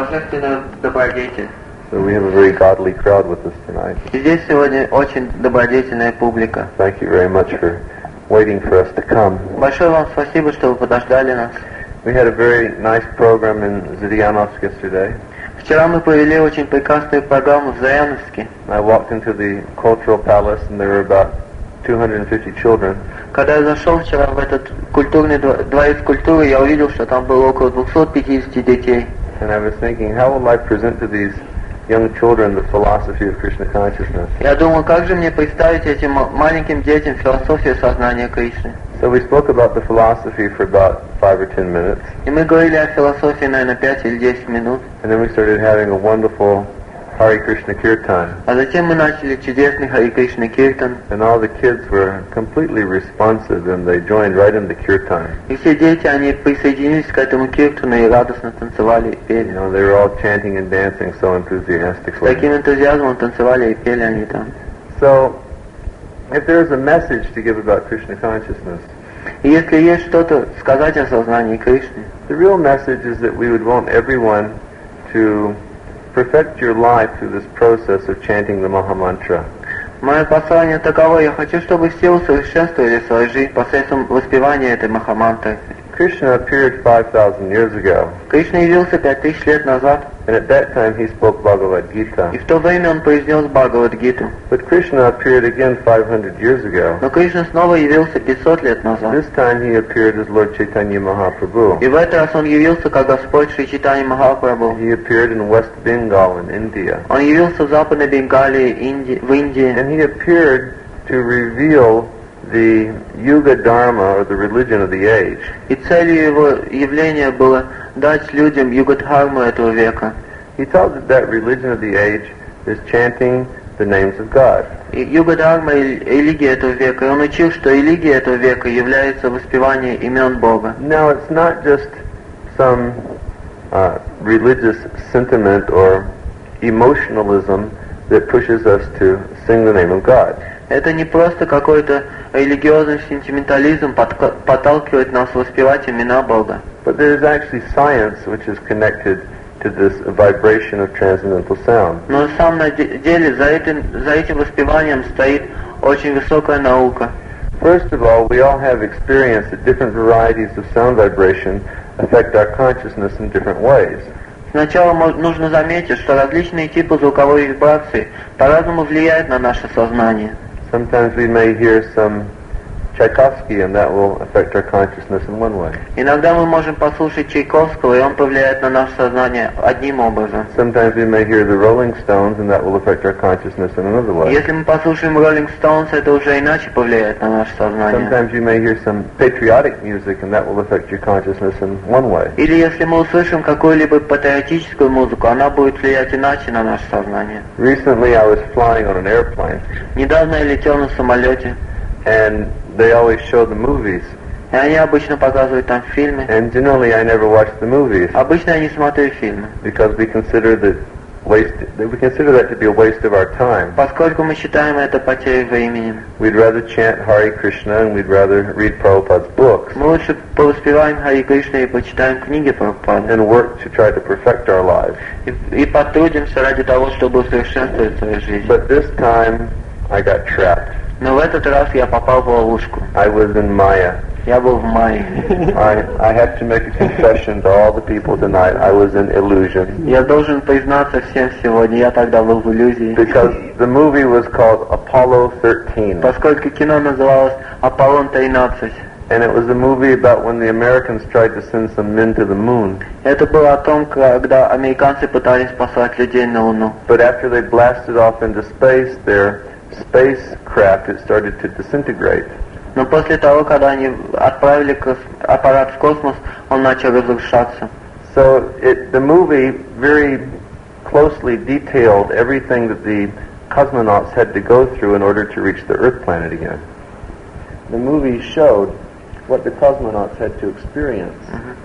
божественную добродетель. So we have a very godly crowd with us tonight. И здесь сегодня очень добродетельная публика. Thank you very much for waiting for us to come. Большое вам спасибо, что вы подождали нас. We had a very nice program in Zhiryanovsk yesterday. Вчера мы провели очень прекрасную программу в Зыряновске. I walked into the cultural palace and there were about 250 children. Когда я зашел вчера в этот культурный дворец культуры, я увидел, что там было около 250 детей. And I was thinking, how will I present to these young children the philosophy of Krishna consciousness? Я думал, как же мне представить этим маленьким детям философию сознания Кришны. So we spoke about the philosophy for about 5 or 10 minutes. И мы говорили о философии, наверное, 5 или 10 минут. And then we started having a wonderful Hare Krishna Kirtan. А затем мы начали чудесный Хари Кришна Киртан. And all the kids were completely responsive and they joined right into Kirtan. И все дети, они присоединились к этому киртану и радостно танцевали и пели. You know, they were all chanting and dancing so С enthusiastically. таким энтузиазмом танцевали и пели они там. So, if there's a message to give about Krishna consciousness, И если есть что-то сказать о сознании Кришны, the real message is that we would want everyone to perfect your life through this process of chanting the Mahamantra. мое послание таково: я хочу, чтобы все усовершенствовали свою жизнь посредством воспевания этой Махамантры. Krishna appeared 5,000 years ago, Кришна явился 5000 лет назад, and at that time he spoke Bhagavad и Gita. в то время он произнес Бхагавад-гиту. But Krishna appeared again 500 years ago. Но Кришна снова явился 500 лет назад. This time he appeared as Lord Chaitanya Mahaprabhu. И в этот раз он явился как Господь Шри Чайтанья Махапрабху. He appeared in West Bengal in India. Он явился в Западной Бенгалии, в Индии. And he appeared to reveal the Yuga Dharma, or the religion of the age. И целью его явления было дать людям югадхарму этого века. He taught that that religion of the age is chanting the names of God. И югадхарма и религия этого века. И он учил, что религия этого века является воспевание имен Бога. Now it's not just some religious sentiment or emotionalism that pushes us to sing the name of God. Это не просто какой-то религиозный сентиментализм подталкивает нас воспевать имена Бога. But there is actually science which is connected to this vibration of transcendental sound. Но на самом деле за этим воспеванием стоит очень высокая наука. First of all, we all have experience that different varieties of sound vibration affect our consciousness in different ways. Сначала нужно заметить, что различные типы звуковой вибрации по-разному влияют на наше сознание. Sometimes we may hear some Tchaikovsky and that will affect our consciousness in one way. Иногда мы можем послушать Чайковского, и он повлияет на наше сознание одним образом. Sometimes we may hear the Rolling Stones and that will affect our consciousness in another way. Если мы послушаем Rolling Stones, это уже иначе повлияет на наше сознание. Sometimes you may hear some patriotic music and that will affect your consciousness in one way. Или если мы услышим какую-либо патриотическую музыку, она будет влиять иначе на наше сознание. Recently I was flying on an airplane Недавно я летел на самолете, and they always show the movies. и они обычно показывают там фильмы. And generally I never watch the movies Обычно я не смотрю фильмы, because we consider that to be a waste of our time. поскольку мы считаем это потерей времени. We'd rather chant Hare Krishna and we'd rather read Prabhupada's books Мы лучше повоспеваем Хари Кришна и почитаем книги Прабхупады. and work to try to perfect our lives. И потрудимся ради того, чтобы усовершенствовать свою жизнь. But this time I got trapped. Но в этот раз я попал в ловушку. I was in Maya. Я был в Майе. I have to make a confession to all the people tonight. I was in illusion. Я должен признаться всем сегодня, я тогда был в иллюзии. Because the movie was called Apollo 13. Поскольку кино называлось «Аполлон 13». And it was a movie about when the Americans tried to send some men to the moon. Это было о том, когда американцы пытались послать людей на Луну. But after they blasted off into space, their spacecraft, it started to disintegrate. Но после того, когда они отправили аппарат в космос, он начал разрушаться. So the movie very closely detailed everything that the cosmonauts had to go through in order to reach the Earth planet again. The movie showed what the cosmonauts had to experience.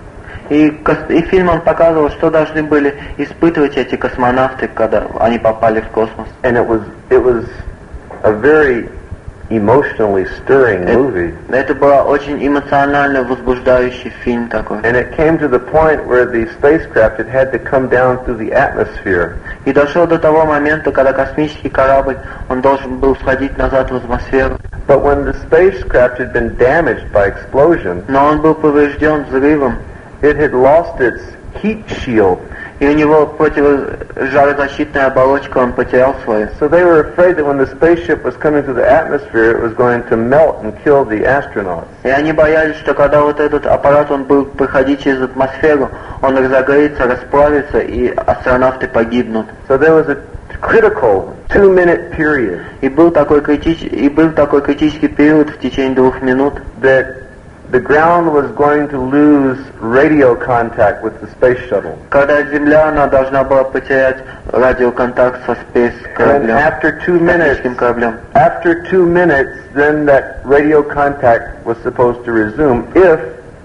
И фильм он показывал, что должны были испытывать эти космонавты, когда они попали в космос. And it was a very emotionally stirring movie. Это был очень эмоционально возбуждающий фильм такой. And it came to the point where the spacecraft had to come down through the atmosphere. И дошел до того момента, когда космический корабль, он должен был сходить назад в атмосферу. But when the spacecraft had been damaged by explosion, Но он был поврежден взрывом, it had lost its heat shield. и у него противожарозащитная оболочка, он потерял свою. So they were afraid that when the spaceship was coming through the atmosphere, it was going to melt and kill the astronauts. И они боялись, что когда вот этот аппарат, он будет проходить через атмосферу, он разогреется, расплавится, и астронавты погибнут. So there was a critical 2-minute period И был такой критический период в течение 2 минут, that the ground was going to lose radio contact with the space shuttle. когда Земля, она должна была потерять радиоконтакт со And кораблем, after 2 космическим кораблем. after 2 minutes, then that radio contact was supposed to resume if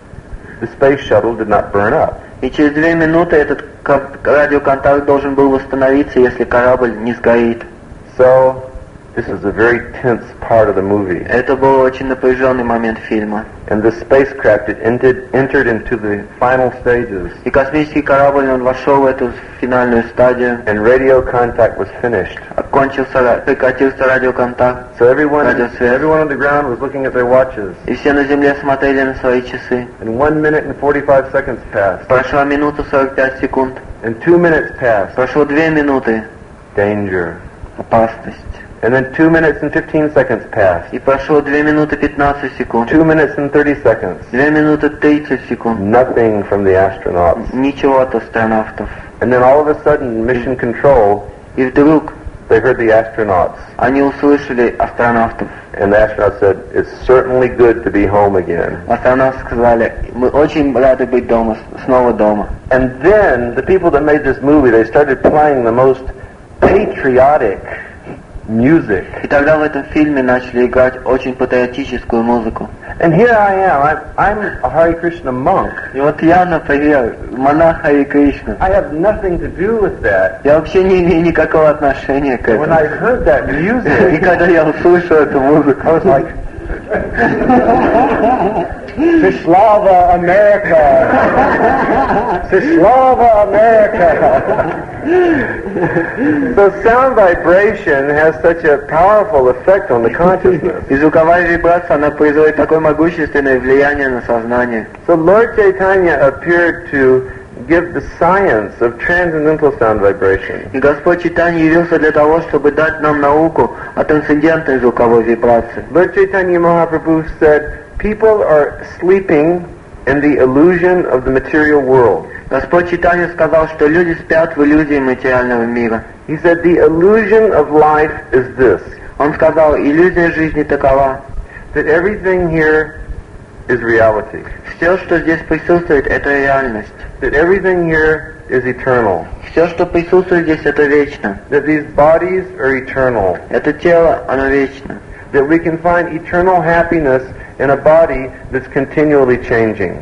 the space shuttle did not burn up. И через 2 минуты этот радиоконтакт должен был восстановиться, если корабль не сгорит. So this is a very tense part of the movie. Это был очень напряженный момент фильма. And the spacecraft had entered into the final stages. И космический корабль, он вошел в эту финальную стадию. And radio contact was finished. Прекратился радиоконтакт. So everyone on the ground was looking at their watches. И все на Земле смотрели на свои часы. And 1 minute and 45 seconds passed. Прошла минута 45 секунд. And 2 minutes passed. Прошло 2 минуты. Danger. Опасность. And then 2 minutes and 15 seconds passed. И прошло 2 минуты 15 секунд. 2 minutes and 30 seconds. 2 минуты 30 секунд. Nothing from the astronauts. Ничего от астронавтов. And then all of a sudden, Mission Control, И вдруг they heard the astronauts. они услышали астронавтов. And the astronauts said, "It's certainly good to be home again." Астронавты сказали, мы очень рады быть дома, снова дома. And then the people that made this movie, they started playing the most patriotic music. И тогда в этом фильме начали играть очень патриотическую музыку. And here I am. I'm a Hare Krishna monk. И вот я, например, монах Хари Кришна. I have nothing to do with that. Я вообще не имею никакого отношения к When I этому. heard that И music, когда я услышал эту музыку, I was like, Slava America! Slava America! So sound vibration has such a powerful effect on the consciousness. и звуковая вибрация, она производит такое могущественное влияние на сознание. So Lord Chaitanya appeared to give the science of transcendental sound vibration. И Господь Чайтанья явился для того, чтобы дать нам науку о трансцендентной звуковой вибрации. Lord Chaitanya Mahaprabhu said, people are sleeping in the illusion of the material world. Господь Чайтанья сказал, что люди спят в иллюзии материального мира. He said, the illusion of life is this, Он сказал, иллюзия жизни такова, that everything here is reality, все, что здесь присутствует, это реальность. that everything here is eternal, Все, что присутствует здесь, это вечно. that these bodies are eternal, Это тело, оно вечно. that we can find eternal happiness in a body that's continually changing.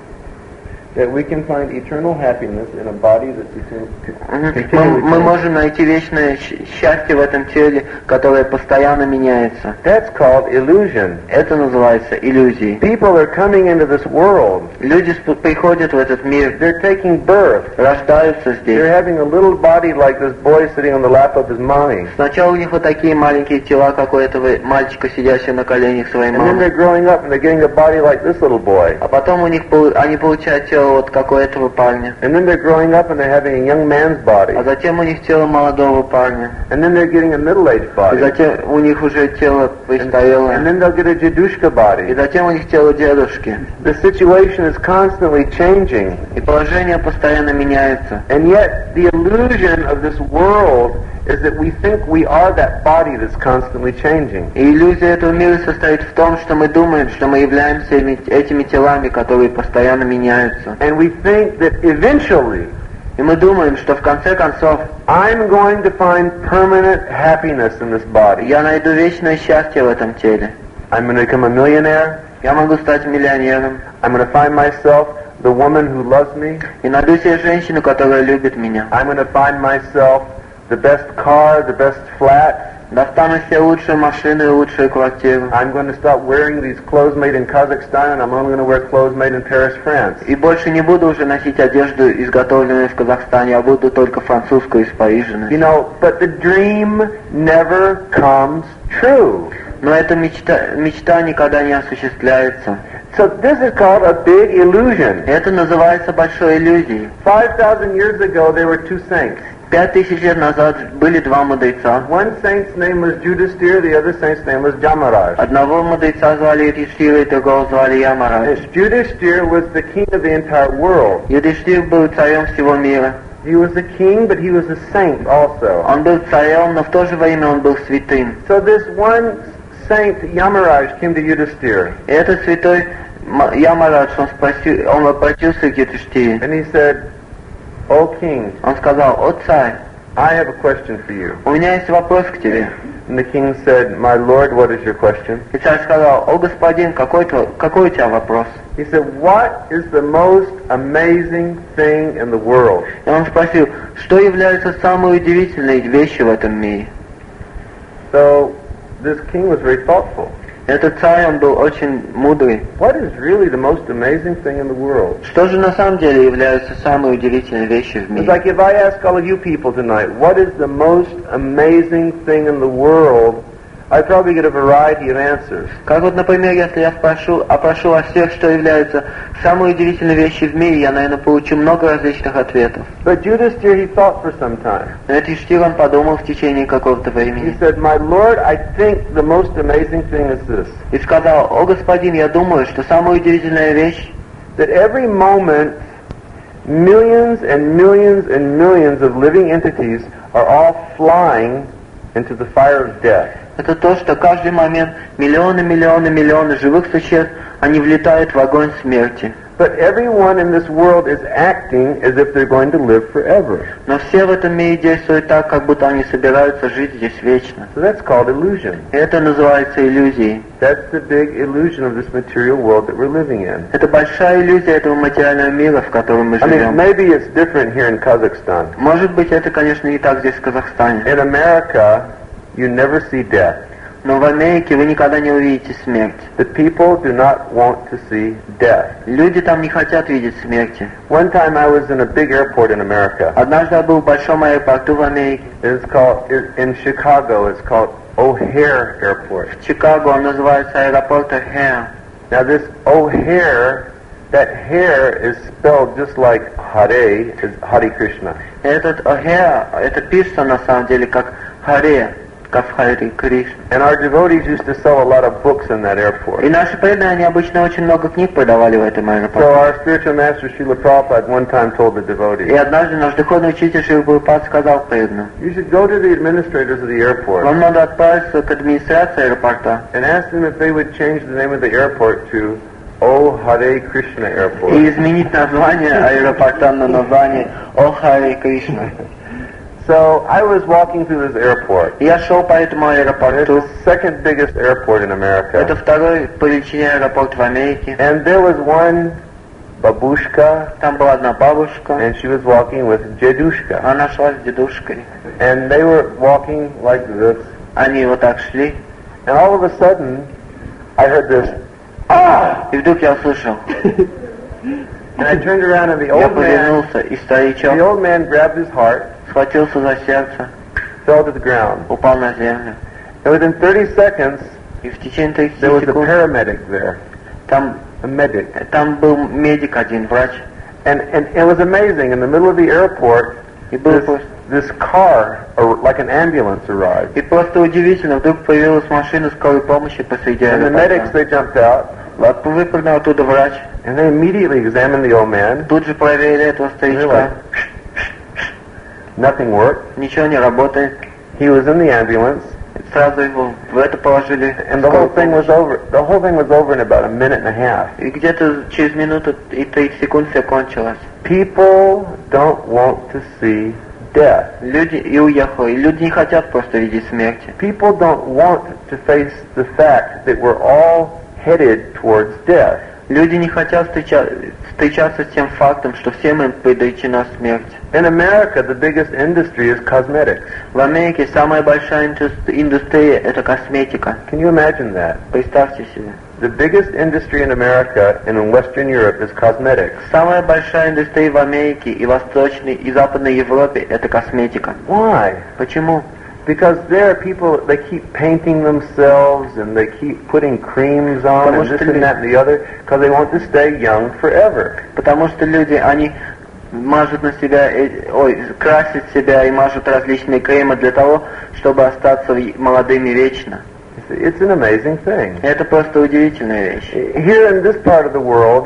That we can find eternal happiness in a body that's continually Мы changing. можем найти вечное счастье в этом теле, которое постоянно меняется. That's called illusion. Это называется иллюзией. People are coming into this world. Люди приходят в этот мир, They're taking birth. рождаются They're здесь. having a little body like this boy sitting on the lap of his mommy. Сначала у них вот такие маленькие тела, как у этого мальчика, сидящего на коленях своей And then they're мамы. growing up and they're getting a body like this little boy. А потом они получают тело вот как у этого парня. And then they're growing up and they're having a young man's body. А затем у них тело молодого парня. And then they're getting a middle-aged И body. затем у них уже тело And престарелое. then they'll get a Jadushka И body. затем у них тело дедушки. The situation is constantly changing. И положение постоянно меняется. And yet the illusion of this world is that we think we are that body that's constantly changing. И иллюзия этого мира состоит в том, что мы думаем, что мы являемся этими телами, которые постоянно меняются. And we think that eventually И мы думаем, что в конце концов I'm going to find permanent happiness in this body. я найду вечное счастье в этом теле. I'm going to become a millionaire. Я могу стать миллионером. I'm going to find myself the woman who loves me. И найду себе женщину, которая любит меня. I'm going to find myself the best car, the best flat. Достану себе лучшие машины и лучшую квартиру. I'm going to stop wearing these clothes made in Kazakhstan, and I'm only going to wear clothes made in Paris, France. И больше не буду уже носить одежду, изготовленную в Казахстане, а буду только французскую из Парижа носить. You know, but the dream never comes true. Но эта мечта никогда не осуществляется. So this is called a big illusion. Это называется большой иллюзией. 5,000 years ago, there were two saints. 5000 лет назад были два мудреца. One saint's name was Yudhisthira, the other saint's name was Yamaraj. Одного мудреца звали Юдхиштира, и другого звали Ямарадж. Yudhisthira was the king of the entire world. Юдхиштир был царем всего мира. He was a king, but he was a saint also. Он был царем, но в то же время он был святым. So this one saint, Yamaraj, came to Yudhisthira. И этот святой Ямарадж, он обратился к Юдхиштире. And he said, O king, Он сказал: «О царь, I have a question for you. у меня есть вопрос к тебе». And the king said, My lord, what is your question? И царь сказал: «О господин, какой у тебя вопрос?» He said, What is the most amazing thing in the world? И он спросил: «Что является самой удивительной вещью в этом мире?» So this king was very thoughtful. Этот царь, он был очень мудрый. What is really the most amazing thing in the world? Что же на самом деле является самой удивительной вещью в It's мире? like if I ask all of you people tonight, what is the most amazing thing in the world, I'd probably get a variety of answers. Как вот, например, если я опрошу о всех, что является самой удивительной вещью в мире, я, наверное, получу много различных ответов. But Yudhisthira, he thought for some time. Но Юдхиштир, он подумал в течение какого-то He времени. said, My lord, I think the most amazing thing is this. И сказал: «О господин, я думаю, что самая удивительная вещь, That every moment, millions and millions and millions of living entities are all flying into the fire of death. это то, что каждый момент миллионы живых существ, они влетают в огонь смерти. But everyone in this world is acting as if they're going to live forever. Но все в этом мире действуют так, как будто они собираются жить здесь вечно. So that's called illusion. И это называется иллюзией. That's the big illusion of this material world that we're living in. Это большая иллюзия этого материального мира, в котором мы I mean, живем. maybe it's different here in Kazakhstan. Может быть, это, конечно, не так здесь, в Казахстане. In America, you never see death. Но в Америке вы никогда не увидите смерть. The people do not want to see death. Люди там не хотят видеть смерти. One time I was in a big airport in America. Однажды я был в большом аэропорту в Америке. In Chicago, it's called O'Hare Airport. В Чикаго он называется аэропорт O'Hare. Now this O'Hare, that Hare is spelled just like Hare, is Hare Krishna. Этот O'Hare, это пишется на самом деле как Харе, как в Харе Кришна. And our devotees used to sell a lot of books in that airport. И наши преданные, они обычно очень много книг продавали в этом So аэропорту. our spiritual master Srila Prabhupada one time told the И devotees, однажды наш духовный учитель Шрила Прабхупад сказал преданным: you should go to the administrators of the airport вам надо отправиться к администрации аэропорта and ask them if they would change the name of the airport to O Hare Krishna Airport. и изменить название аэропорта на название О Харе Кришна. So I was walking through this airport. Я шел по этому And it's аэропорту. the second biggest airport in Это America. второй по величине аэропорт в Америке. And there was one babushka, Там была одна бабушка. and she was walking with Jedushka. Она шла с дедушкой. And they were walking like this. Они вот так шли. And all of a sudden, I heard this, ah! И вдруг я услышал. And I turned around and the Я old man, повернулся, и старичок the old man grabbed his heart, схватился за сердце, fell to the ground. упал на землю. And within 30 seconds, И в течение 30 there was a секунд paramedic there, там a medic. был медик один, врач. And it was amazing. In the middle of the airport, И был просто... this car, like an ambulance, arrived. И просто удивительно, вдруг появилась машина скорой помощи посреди And the medics, аэропорта. they jumped out, Выпрыгнул оттуда врач. and they immediately examined the old man. Тут же проверили этого They were старичка. like, nothing worked. Ничего не работает. He was in the ambulance, Сразу его в это положили. and the whole thing was over. The whole thing was over in about a minute and a half. И где-то через минуту и 30 секунд все кончилось. People don't want to see death. Люди и уехали. И люди не хотят просто видеть смерти. People don't want to face the fact that we're all headed towards death. Люди не хотят встречаться с тем фактом, что всем им предречена смерть. In America, the biggest industry is cosmetics. В Америке самая большая индустрия – это косметика. Can you imagine that? Представьте себе. The biggest industry in America and in Western Europe is cosmetics. Самая большая индустрия в Америке и Восточной, и Западной Европе – это косметика. Why? Почему? Because there are people, they keep painting themselves and they keep putting creams on and this and that and the other because they want to stay young forever. Потому что люди, они мажут на себя, красят себя и мажут различные кремы для того, чтобы остаться молодыми вечно. It's an amazing thing. Это просто удивительная вещь. Here in this part of the world,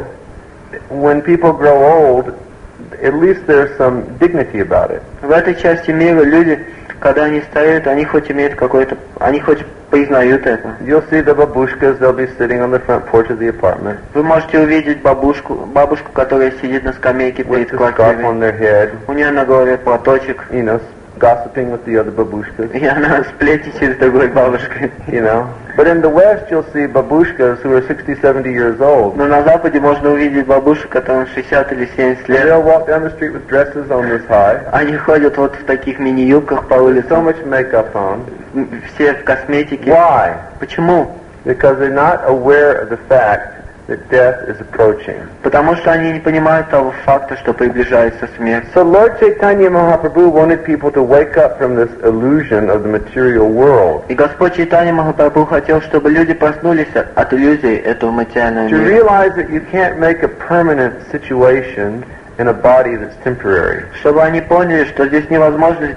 when people grow old, at least there's some dignity about it. В этой части мира люди, когда они стареют, они хоть имеют какой-то, они хоть признают это. You'll see the babushkas, they'll be sitting on the front porch of the apartment. Вы можете увидеть бабушку, которая сидит на скамейке перед with a scarf on квартирой. their head, У нее на голове платочек, you know, gossiping with the other babushkas, и она сплетничает с другой бабушкой. you know. But in the West, you'll see babushkas who are 60, 70 years old. Но на Западе можно увидеть бабушек, которым 60 или 70 лет. They'll walk down the street with dresses on this high, Они ходят вот в таких мини-юбках по so улице, much makeup on. все в косметике. Why? Почему? Because they're not aware of the fact that death is approaching. Потому что они не понимают того факта, что приближается смерть. So Lord Chaitanya Mahaprabhu wanted people to wake up from this illusion of the material world, И Господь Чайтанья Махапрабху хотел, чтобы люди проснулись от иллюзий этого материального to мира. realize that you can't make a permanent situation in a body that's temporary. Чтобы они поняли, что здесь невозможно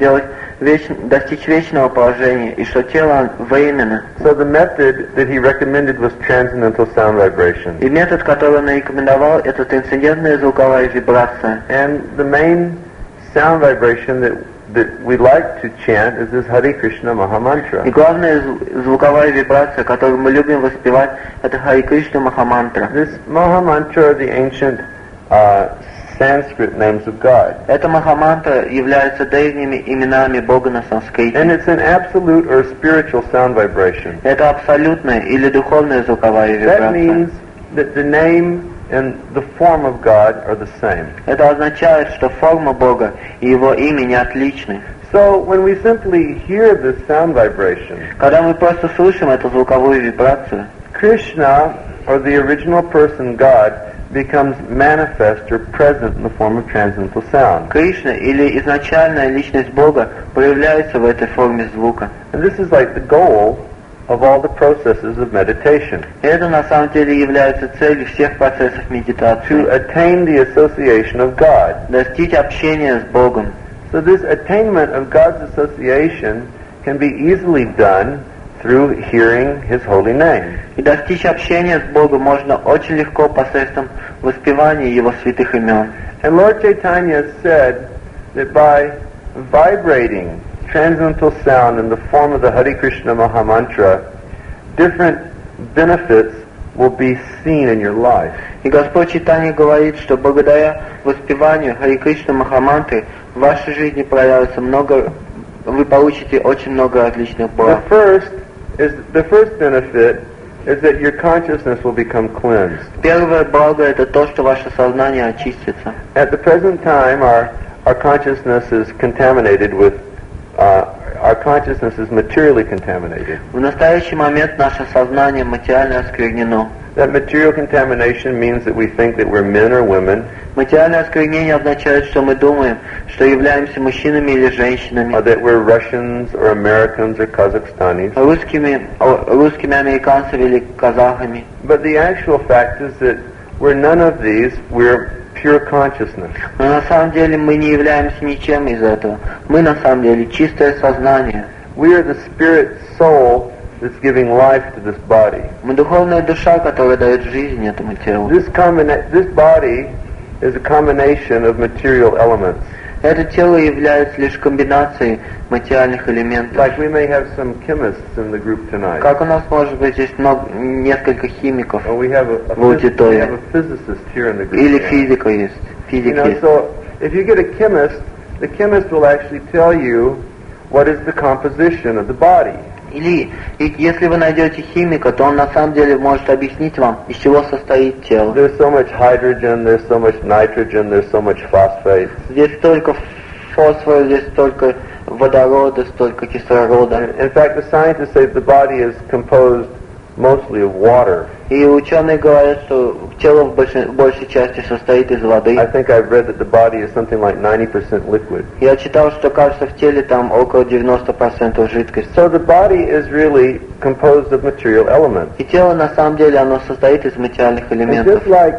достичь вечного положения, и что тело временно. So the method that he recommended was transcendental sound vibration. И метод, который он рекомендовал, это трансцендентная звуковая вибрация. And the main sound vibration that we like to chant is this Hare Krishna Maha Mantra. И главная звуковая вибрация, которую мы любим воспевать, это Харе Кришна Махамантра. This Maha Mantra are the ancient Sanskrit names of God. Эта Махамантра является древними именами Бога на санскрите. And it's an absolute or spiritual sound vibration. Это абсолютная или духовная звуковая That вибрация. means that the name and the form of God are the same. Это означает, что форма Бога и Его имя не отличны. So when we simply hear this sound vibration, Когда мы просто слышим эту звуковую вибрацию, Krishna, or the original person God, becomes manifest or present in the form of transcendental sound. Кришна или изначальная личность Бога проявляется в этой форме звука. And this is like the goal of all the processes of meditation, И это на самом деле является целью всех процессов to медитации. attain the association of God. Достичь общения с Богом. So this attainment of God's association can be easily done through hearing His holy name. И достичь общения с Богом можно очень легко посредством воспевания Его святых имен. And Lord Chaitanya said that by vibrating transcendental sound in the form of the Hare Krishna Maha Mantra, different benefits will be seen in your life. И Господь Чайтанья говорит, что благодаря воспеванию Харе Кришна Махамантры в вашей жизни проявится много, вы получите очень много различных благ. The first benefit is that your consciousness will become cleansed. Первое благо это то, что ваше сознание очистится. At the present time, our consciousness is contaminated with, our consciousness is materially contaminated. В настоящий момент наше сознание материально осквернено. That material contamination means that we think that we're men or women, Материальное осквернение означает, что мы думаем, что являемся мужчинами или женщинами, or that we're Russians or Americans or Kazakhstanis. русскими, американцами или казахами. But the actual fact is that we're none of these, we're pure consciousness. Но на самом деле мы не являемся ничем из этого. Мы на самом деле чистое сознание. We are the spirit soul that's giving life to this body. Мы духовная душа, которая дает жизнь этому телу. This body is a combination of material elements. Это тело является лишь комбинацией материальных элементов. Like we may have some chemists in the group tonight. Как у нас может быть здесь несколько химиков Or we have в аудитории. a physicist here in the group. Или tonight. физик есть. So if you get a chemist, the chemist will actually tell you what is the composition of the body. Или если вы найдете химика, то он на самом деле может объяснить вам, из чего состоит тело. There's so much hydrogen, there's so much nitrogen, there's so much phosphate. Здесь столько фосфора, здесь столько водорода, столько кислорода. In fact, the scientists say the body is composed mostly of water. И ученые говорят, что тело в большей части состоит из воды. I think I've read that the body is something like 90% liquid. Я читал, что, кажется, в теле там около 90% жидкости. So the body is really composed of material elements. И тело, на самом деле, оно состоит из материальных And элементов. just like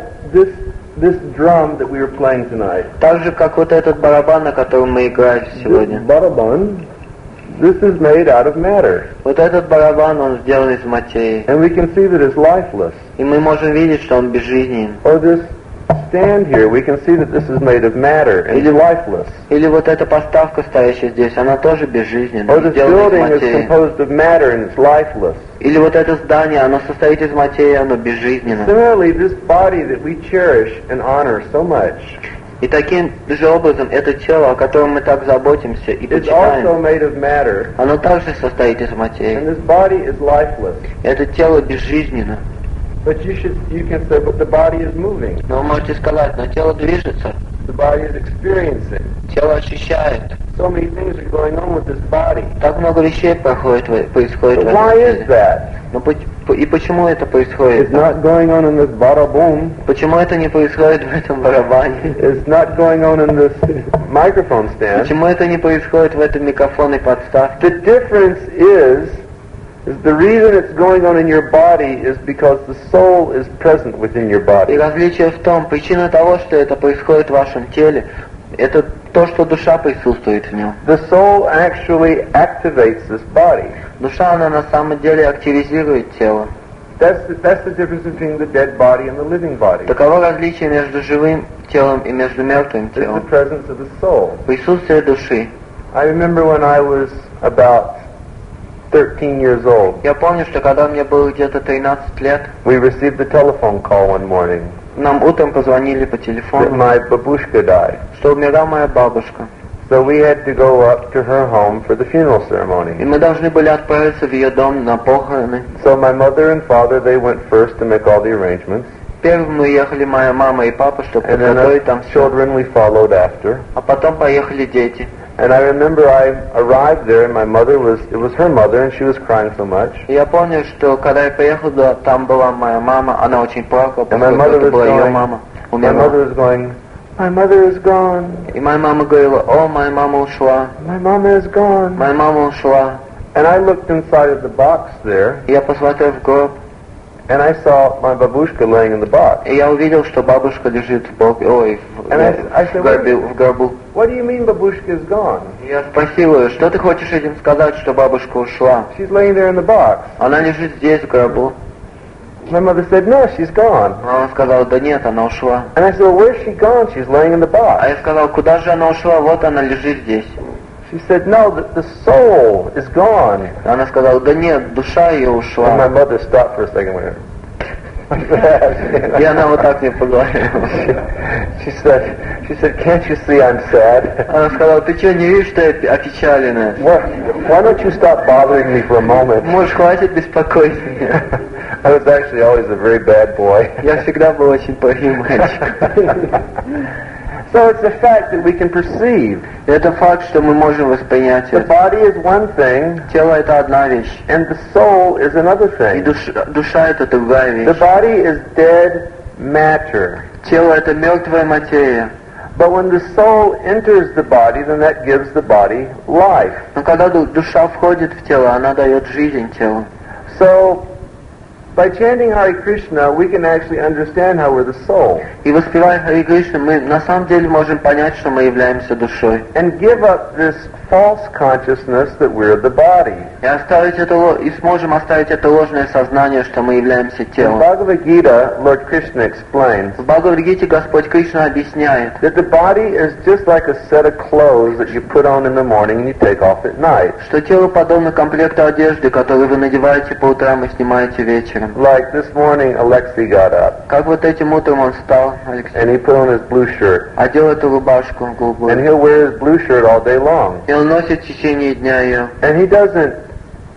this drum that we were playing tonight. Так же, как вот этот барабан, на котором мы играли сегодня. This baraban, this is made out of matter. Вот этот барабан, он сделан из материи. And we can see that it's lifeless. И мы можем видеть, что он безжизненен. Or this stand here, we can see that this is made of matter and it's lifeless. Или вот эта поставка, стоящая здесь, она тоже безжизненна, Or this сделана из building is материи. composed of matter and it's lifeless. Или вот это здание, оно состоит из материи, оно безжизненно. Similarly, this body that we cherish and honor so much, И таким же образом это тело, о котором мы так заботимся и it's also почитаем, made of matter. оно также состоит из And материи. this body is lifeless. Это тело безжизненно. But you can say, but the body is moving. Но вы можете сказать, но тело движется, The body is experiencing. тело ощущает. So many things are going on with this body. Так много вещей происходит в But этом why is теле. that? Но и почему это происходит? It's not going on in this bada-boom. Почему это не происходит в этом барабане? It's not going on in this microphone stand. Почему это не происходит в этом микрофонной подставке? The difference is the reason it's going on in your body is because the soul is present within your И body. различие в том, причина того, что это происходит в вашем теле, это то, что душа присутствует в нем. The soul actually activates this body. Душа, она на самом деле активизирует тело. That's the difference between the dead body and the living body. Таково различие между живым телом и между мертвым It's the телом. presence of the soul. Присутствие души. I remember when I was about 13 years old, Я помню, что когда мне было где-то 13 лет, we received a telephone call one morning нам утром позвонили по that телефону, my babushka died. что умерла моя бабушка. So we had to go up to her home for the funeral И ceremony. мы должны были отправиться в ее дом на похороны. So my mother and father, they went first to make all the arrangements. Первым уехали моя мама и папа, чтобы And then подготовить us там все. children, we followed after. А потом поехали дети. And I remember I arrived there and my mother it was her mother and she was crying so much. И я помню, что когда я приехал, там была моя мама, она очень плакала, And my поскольку mother это was была ее going, мама, my умерла. mother was going, my mother is gone. И моя мама говорила, о, моя мама ушла, My mama is gone. моя мама ушла. And I looked inside of the box there И я посмотрел в гроб, and I saw my babushka laying in the box. и я увидел, что бабушка лежит в I said, в гробу. What do you mean babushka is gone? И я спросил ее, что ты хочешь этим сказать, что бабушка ушла? She's laying there in the box. Она лежит здесь, в гробу. My mother said, no, she's gone. Мама сказала, да нет, она ушла. And I said, well, where's she gone? She's laying in the А box. я сказал, куда же она ушла? Вот она лежит здесь. She said, no, the soul is gone. Она сказала, да нет, душа ее And my ушла. mother stopped for a second and went, И она вот так мне поговорила. she said, can't you see I'm sad? Она сказала, ты что, не видишь, что я опечаленная? Why don't you stop bothering me for a moment? Может, хватит беспокоить меня? I was actually always a very bad boy. Я всегда был очень плохим мальчиком. So it's the fact that we can perceive. Это факт, что мы можем воспринять The это. body is one thing, Тело — это одна вещь, and the soul is another и thing. душа — это другая The вещь. body is dead matter. Тело — это мертвая материя. But when the soul enters the body, then that gives the body life. Но когда душа входит в тело, она дает жизнь телу. So, by chanting Hare Krishna, we can actually understand how we're the soul. И воспевая Хари Кришну, мы на самом деле можем понять, что мы являемся душой. And give up this false consciousness that we're the body. И сможем оставить это ложное сознание, что мы являемся In телом. Bhagavad Gita, Lord Krishna explains В Бхагавад-гите Господь Кришна объясняет, that the body is just like a set of clothes that you put on in the morning and you take off at night. что тело подобно комплекту одежды, который вы надеваете по утрам и снимаете вечером. Like this morning, Alexei got up Как вот этим утром он встал, Алексей, and he put on his blue shirt, одел эту рубашку and голубую, he'll wear his blue shirt all day long. и он носит в течение дня ее. And he doesn't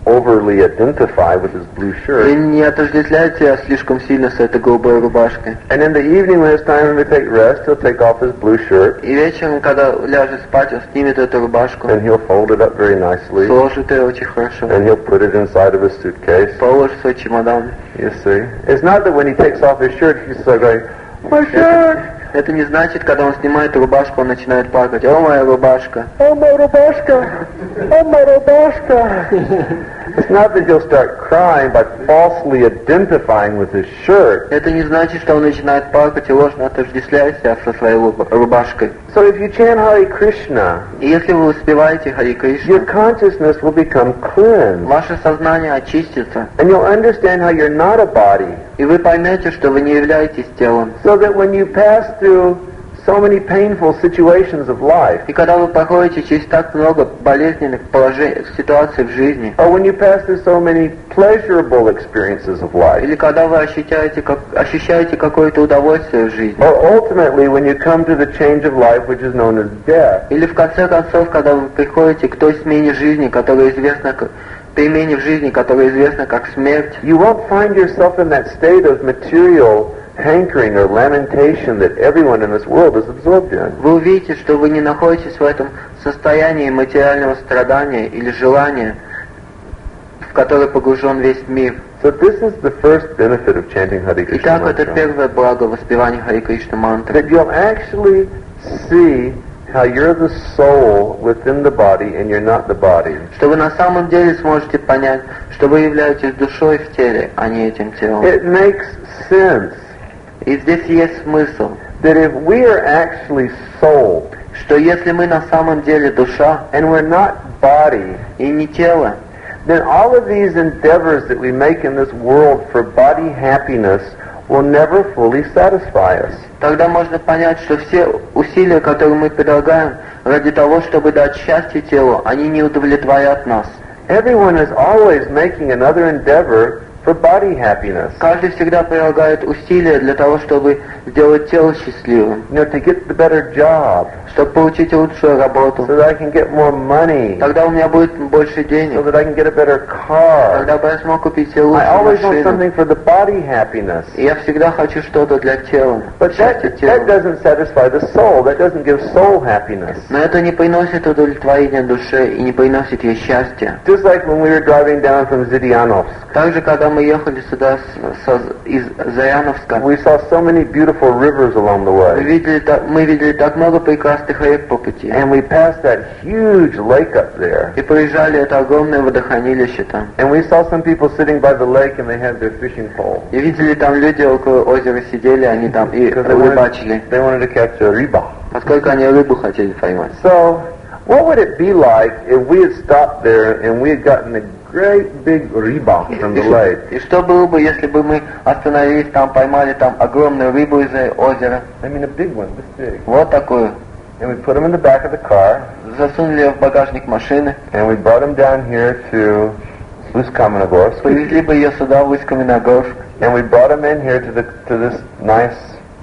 overly identify with his blue И shirt. не отождествляет себя слишком сильно с этой голубой рубашкой. And in the evening when it's time to take rest, he'll take off his blue shirt И вечером, когда ляжет спать, он снимет эту рубашку, and he'll fold it up very nicely сложит ее очень хорошо, and he'll put it inside of his suitcase. положит в свой чемодан. You see? It's not that when he takes off his shirt, he's so going, my shirt! Это не значит, когда он снимает рубашку, он начинает плакать. О, моя рубашка! Oh, my rubashka! Oh, my rubashka! It's not that he'll start crying by falsely identifying with his shirt. Это не значит, что он начинает плакать и ложно отождествляет себя со своей рубашкой. So if you chant Hare Krishna, И если вы успеваете Хари your Кришна, consciousness will become cleansed. ваше сознание очистится, And you'll understand how you're not a body. и вы поймете, что вы не являетесь телом. So that when you pass through so many painful situations of life, И когда вы проходите через так много болезненных ситуаций в жизни, or when you pass through so many pleasurable experiences of life, или когда вы ощущаете какое-то удовольствие в жизни, or ultimately when you come to the change of life which is known as death, или в конце концов, когда вы приходите к той смене жизни, которая известна как перемене в жизни, которая известна как смерть, you won't find yourself in that state of material hankering or lamentation that everyone in this world is absorbed in. вы увидите, что вы не находитесь в этом состоянии материального страдания или желания, в которое погружен весь мир. So this is the first benefit of chanting Hare Krishna Итак, это mantra. первое благо воспевания Хари Кришна мантры. That you'll actually see how you're the soul within the body and you're not the body. Что вы на самом деле сможете понять, что вы являетесь душой в теле, а не этим телом. It makes sense И здесь есть смысл, that if we are actually soul что если мы на самом деле душа and we're not body, и не тело, then all of these endeavors that we make in this world for body happiness will never fully satisfy us. тогда можно понять, что все усилия, которые мы прилагаем ради того, чтобы дать счастье телу, они не удовлетворят нас. Everyone is always making another endeavor for body happiness. Каждый всегда прилагает усилия для того, чтобы сделать тело счастливым, You know, to get the better job, чтобы получить лучшую so работу. that I can get more money, Тогда у меня будет больше so денег, that I can get a better car. тогда бы я смог купить себе I лучшую always want машину. something for the body happiness. И я всегда хочу что-то для тела, But счастья that тела. doesn't satisfy the soul. That doesn't give soul happiness. Но это не приносит удовлетворения душе и не приносит ей счастья. Just like when we were driving down from Zydyanovsk, Также, когда мы ехали сюда из Заяновска, we saw so many beautiful rivers along the way. мы видели так много прекрасных рек по пути. And we passed that huge lake up there. И проезжали это огромное водохранилище там. And we saw some people sitting by the lake and they had their fishing pole. И видели там люди около озера сидели, они там и рыбачили, They wanted to catch a riba. поскольку они рыбу хотели поймать. So, what would it be like if we had stopped there and we had gotten a great big riba from the lake? И что было бы, если бы мы остановились там, поймали там огромную рыбу из озера, I mean a big one, this big. вот такую, And we put them in the back of the car засунули ее в багажник машины, and we brought them down here to Uсть-Kamenogorsk. повезли бы ее сюда, в Усть-Каменогорск, And we brought them in here to this nice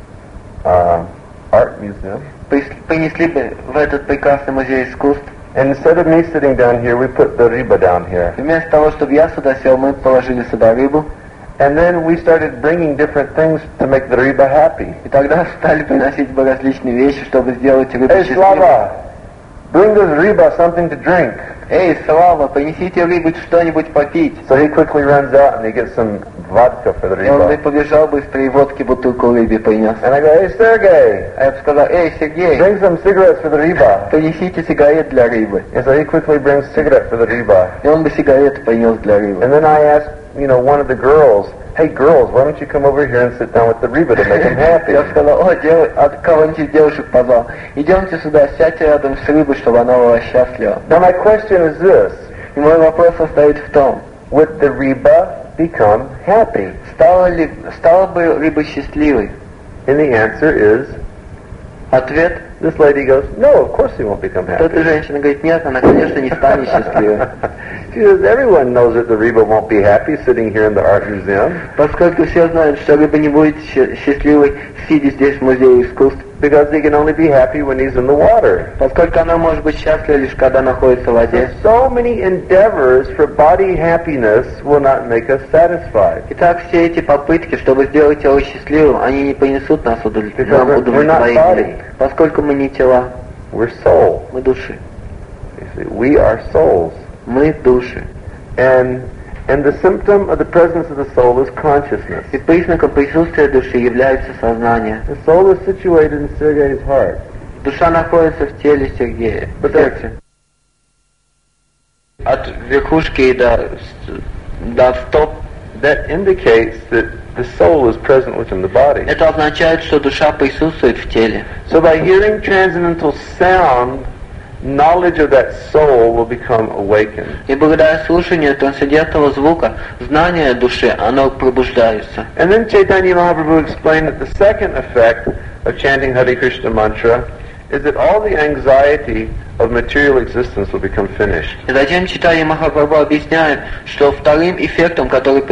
art museum. принесли бы в этот прекрасный музей искусств. And instead of me sitting down here, we put the riba down here. И вместо того, чтобы я сюда сел, мы положили сюда рыбу. And then we started bringing different things to make the riba happy. И тогда стали приносить бы различные вещи, чтобы сделать рыбу Hey, счастливой. Slava, bring this riba something to drink. Эй, Слава, принесите рыбу что-нибудь попить. So he quickly runs out and he gets some vodka for the И он бы riba. побежал быстрее, водки бутылку рыбе принес. And I go, hey, Sergey, А я бы сказал, эй, Сергей, bring some cigarettes for the riba. принесите сигарет для рыбы. And so he quickly brings cigarette for the riba. И он бы сигарету принес для рыбы. And then I asked, one of the girls, hey, girls, why don't you come over here and sit down with the riba to make them happy? Я сказал, кого-нибудь из девушек позвал. Идемте сюда, сядьте рядом с рыбой, чтобы она была счастлива. Now my question is this, И мой вопрос состоит в том, would the riba become happy? стала бы рыба счастливой? And the answer is, Ответ, this lady goes, no, of course he won't become happy. эта женщина говорит, нет, она, конечно, не станет счастливой. She says, everyone knows that the riba won't be happy sitting here in the art museum. Поскольку все знают, что рыба не будет счастливой, сидя здесь в музее искусств. Because he can only be happy when he's in the water. Поскольку оно может быть счастливо лишь когда находится в воде. So many endeavors for body happiness will not make us satisfied. Итак, все эти попытки, чтобы сделать тело счастливым, они не принесут нас We're удовлетворения. Поскольку мы не тела, we're soul. мы души. We are souls. Мы души. And the symptom of the presence of the soul is consciousness. И признаком присутствия души является сознание. The soul is situated in Sergei's heart. Душа находится в теле Сергея, в сердце. От верхушки до стоп. That indicates that the soul is present within the body. Это означает, что душа присутствует в теле. So by hearing transcendental sound, knowledge of that soul will become awakened. И благодаря слушанию трансцендентного звука, знание души, оно пробуждается. And then Chaitanya Mahaprabhu explained that the second effect of chanting Hare Krishna mantra is that all the anxiety of material existence will become finished. И затем Чайтанья Махапрабху объясняет, что вторым эффектом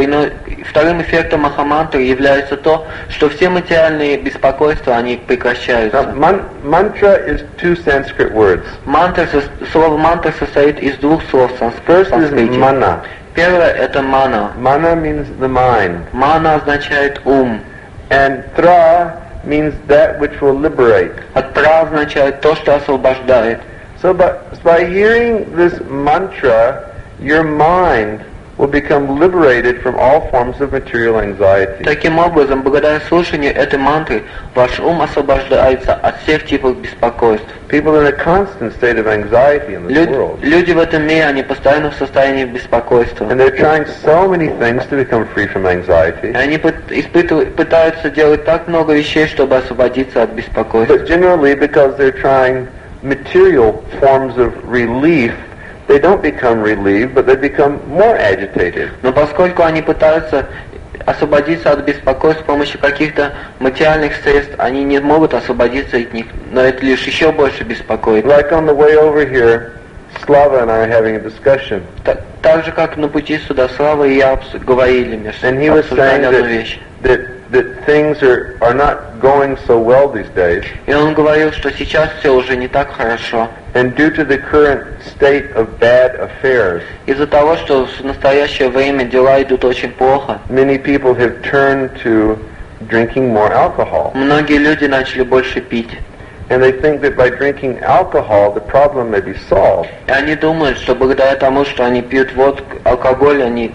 Махамантры является то, что все материальные беспокойства, они прекращаются. Now, mantra is two Sanskrit words. Слово мантра состоит из двух слов First is санскрита. mana. Первое это мана. Mana means the mind. Мана означает ум. And tra means that which will liberate. А тра означает то, что освобождает. So by hearing this mantra, your mind will become liberated from all forms of material anxiety. Таким образом, благодаря слушанию этой мантры, ваш ум освобождается от всех типов беспокойств. People are in a constant state of anxiety in this world. Люди в этом мире, они постоянно в состоянии беспокойства. And they're trying so many things to become free from anxiety. Они пытаются делать так много вещей, чтобы освободиться от беспокойства. But generally, because they're trying material forms of relief, they don't become relieved, but they become more agitated. Но поскольку они пытаются освободиться от беспокойств с помощью каких-то материальных средств, они не могут освободиться от них, но это лишь еще больше беспокоит. Like on the way over here, Slava and I are having a discussion. Так же, как на пути сюда Слава и я говорили между And he was saying одну вещь. that things are not going so well these days. И он говорил, что сейчас все уже не так хорошо. And due to the current state of bad affairs, Из-за того, что в настоящее время дела идут очень плохо, many people have turned to drinking more alcohol. многие люди начали больше пить. And they think that by drinking alcohol, the problem may be solved. И они думают, что благодаря тому, что они пьют водку, алкоголь, они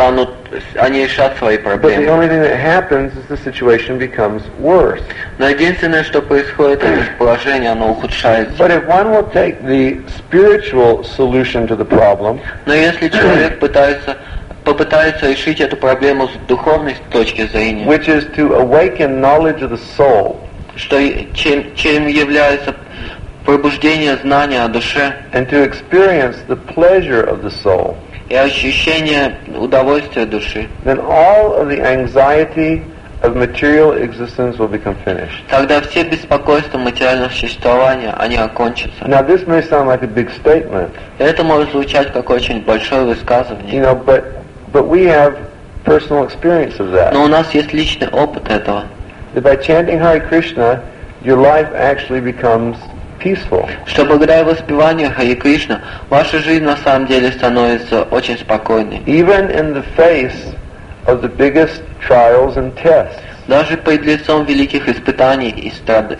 решат свои But the проблемы. only thing that happens is the situation becomes worse. Но единственное, что происходит, это положение, оно ухудшается. But if one will take the spiritual solution to the problem, Но если человек попытается решить эту проблему с духовной точки зрения, which is to awaken knowledge of the soul, что чем является пробуждение знания о душе and to experience the pleasure of the soul, и ощущение удовольствия души, then all of the anxiety of material existence will become finished. тогда все беспокойства материального существования, они окончатся. Now this may sound like a big statement, Это может звучать как очень большое высказывание, but we have personal experience of that. но у нас есть личный опыт этого. That by chanting Hare Krishna, your life actually becomes peaceful. Что благодаря воспеванию Харе Кришна, ваша жизнь на самом деле становится очень спокойной. Even in the face of the biggest trials and tests. Даже перед лицом великих испытаний и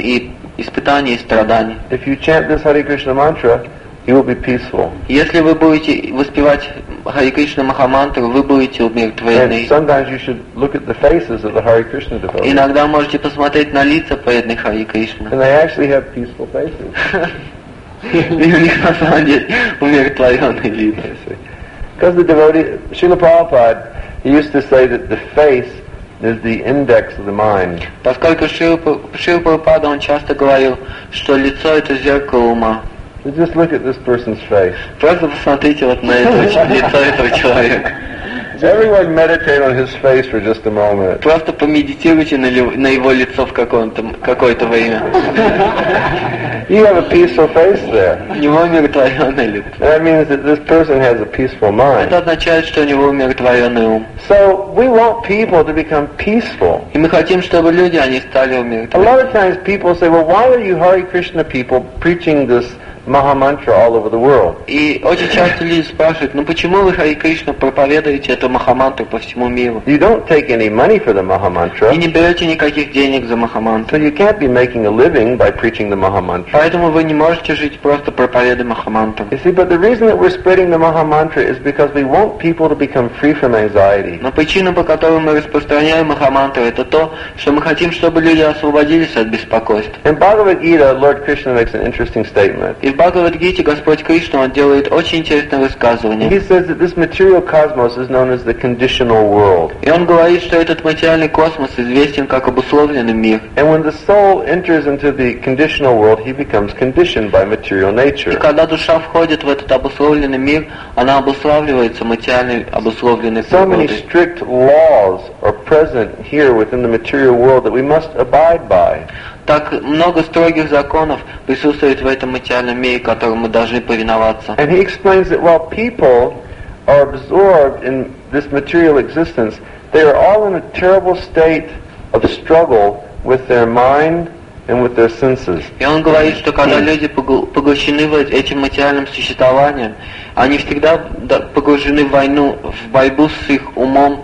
страданий. If you chant this Hare Krishna mantra, you will be peaceful. Если вы будете воспевать Харе Кришна Махамантру, вы будете умиротворены. And sometimes you should look at the faces of the Hare Krishna devotees. Иногда можете посмотреть на лица преданных Харе Кришна. And they actually have peaceful faces. И у них на самом деле умиротворенные лица. Because the devotee, Srila Prabhupada, he used to say that the face is the index of the mind. Поскольку Шрила Прабхупада, он часто говорил, что лицо это зеркало ума. So just look at this person's face. Просто посмотрите вот на это лицо этого человека. Everyone meditate on his face for just a moment. Просто помедитируйте на его лицо в какое-то время. You have a peaceful face there. У него умиротворенное лицо. That means that this person has a peaceful mind. Это означает, что у него умиротворенный ум. So we want people to become peaceful. И мы хотим, чтобы люди, они стали A умиротворенными. lot of times people say, well, why are you Hare Krishna people preaching this Maha Mantra all over the world? И очень часто люди спрашивают, ну почему вы, Хари Кришна, проповедуете эту Махамантру по всему миру? You don't take any money for the Maha Mantra, И не берете никаких денег за Махамантру. so you can't be making a living by preaching the Maha Mantra. Поэтому вы не можете жить просто проповедуя Махамантру. You see, but the reason that we're spreading the Maha Mantra is because we want people to become free from anxiety. Но причина, по которой мы распространяем Махамантру, это то, что мы хотим, чтобы люди освободились от беспокойства. In Bhagavad Gita, Lord Krishna makes an interesting statement. И в Бхагавад-гите Господь Кришна, Он делает очень интересное высказывание. He says that this material cosmos is known as the conditional world. И Он говорит, что этот материальный космос известен как обусловленный мир. And when the soul enters into the conditional world, he becomes conditioned by material И nature. когда душа входит в этот обусловленный мир, она обуславливается материальной обусловленной So many природой. strict laws are present here within the material world that we must abide by. Так много строгих законов присутствует в этом материальном мире, которым мы должны повиноваться. And he explains that while people are absorbed in this material existence, they are all in a terrible state of struggle with their mind and with their senses. И он говорит, что когда люди поглощены этим материальным существованием, они всегда погружены в войну, в борьбу с их умом,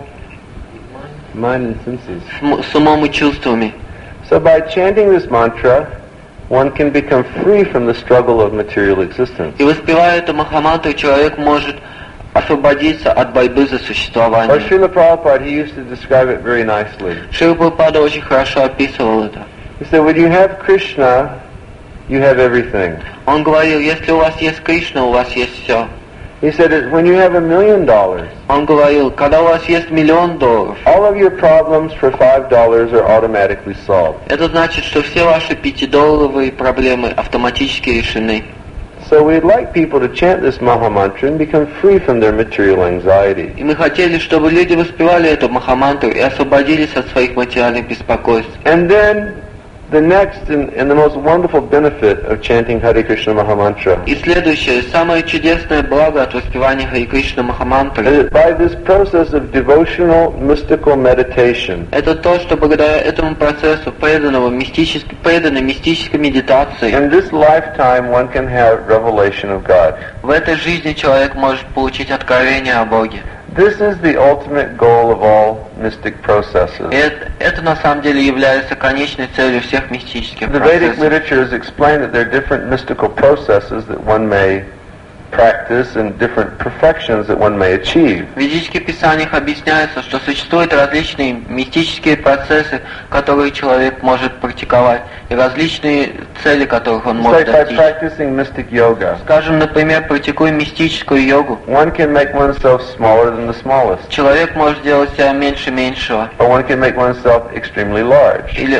Mind and senses. с умом и чувствами. So by chanting this mantra, one can become free from the struggle of material existence. И воспевая эту Махамантру, человек может освободиться от борьбы за Or существование. Srila Prabhupada, he used to describe it very nicely. Шрила Прабхупада очень хорошо описывал это. He said, when you have Krishna, you have everything. Он говорил, если у вас есть Кришна, у вас есть все. He said, that when you have $1 million, Он говорил, когда у вас есть $1 миллион, all of your problems for $5 are automatically solved. это значит, что все ваши $5 проблемы автоматически решены. So we'd like people to chant this Maha Mantra and become free from their material anxiety. И мы хотели, чтобы люди воспевали эту Махамантру и освободились от своих материальных беспокойств. And then the next and the most wonderful benefit of chanting Hare Krishna Maha Mantra И следующее, самое чудесное благо от воспевания Хари Кришна Махамантры, is that by this process of devotional mystical meditation, это то, что благодаря этому процессу преданной мистической медитации, in this lifetime one can have revelation of God. в этой жизни человек может получить откровение о Боге. This is the ultimate goal of all mystic processes. И это на самом деле является конечной целью всех мистических The Vedic процессов. literature has explained that there are different mystical processes that one may practice and different perfections that one may achieve. В ведических писаниях объясняется, что существуют различные мистические процессы, которые человек может практиковать, и различные цели, которых он It's может like by достичь. practicing mystic yoga. Скажем, например, практикуя мистическую йогу, One can make oneself smaller than the smallest, человек может сделать себя меньше меньшего, or one can make oneself extremely large. или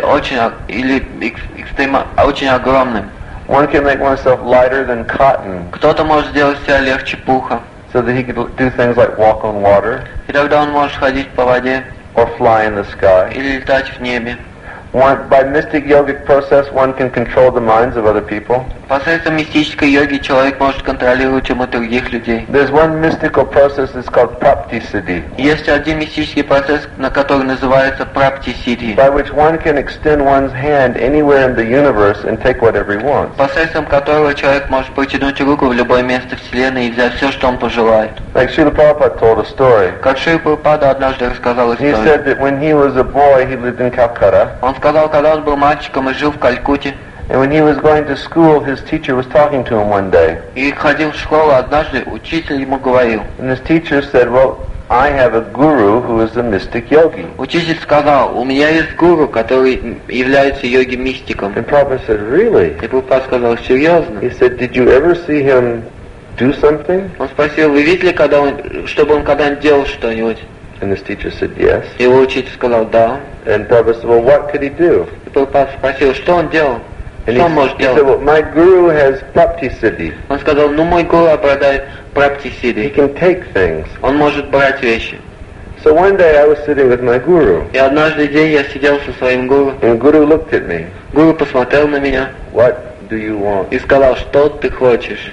очень огромным. One can make oneself lighter than cotton, Кто-то может сделать себя легче пуха, so that he could do things like walk on water, и тогда он может ходить по воде or fly in the sky. или летать в небе. By mystic yogic process, one can control the minds of other people. Посредством мистической йоги человек может контролировать умы других людей. There's one mystical process that's called prapti siddhi, Есть один мистический процесс, который называется прапти-сидхи, by which one can extend one's hand anywhere in the universe and take whatever he wants. посредством которого человек может протянуть руку в любое место Вселенной и взять все, что он пожелает. Like Srila Prabhupada told a story. Как Шрила Прабхупада однажды рассказал He историю. said that when he was a boy, he lived in Calcutta, Он сказал, когда он был мальчиком и жил в Калькутте, and when he was going to school, his teacher was talking to him one day. и ходил в школу, однажды учитель ему говорил. And his teacher said, well, I have a guru who is a mystic yogi. Учитель сказал, у меня есть гуру, который является йоги-мистиком. And Prabhupada said, really? И Прабхупада сказал, серьезно? He said, did you ever see him do something? Он спросил, вы видели, чтобы он когда-нибудь делал что-нибудь? And his teacher said, yes. Его учитель сказал, да. And Prabhupada said, well, what could he do? И Прабхупада спросил, что он делал? And Что он может he said, делать? well, my guru has prapti siddhi. Он сказал, ну мой гуру обладает He прапти-сидхи. can take things. Он может брать вещи. So one day I was sitting with my guru, И однажды день я сидел со своим гуру. and guru looked at me. Гуру посмотрел на меня What do you want? и сказал, что ты хочешь.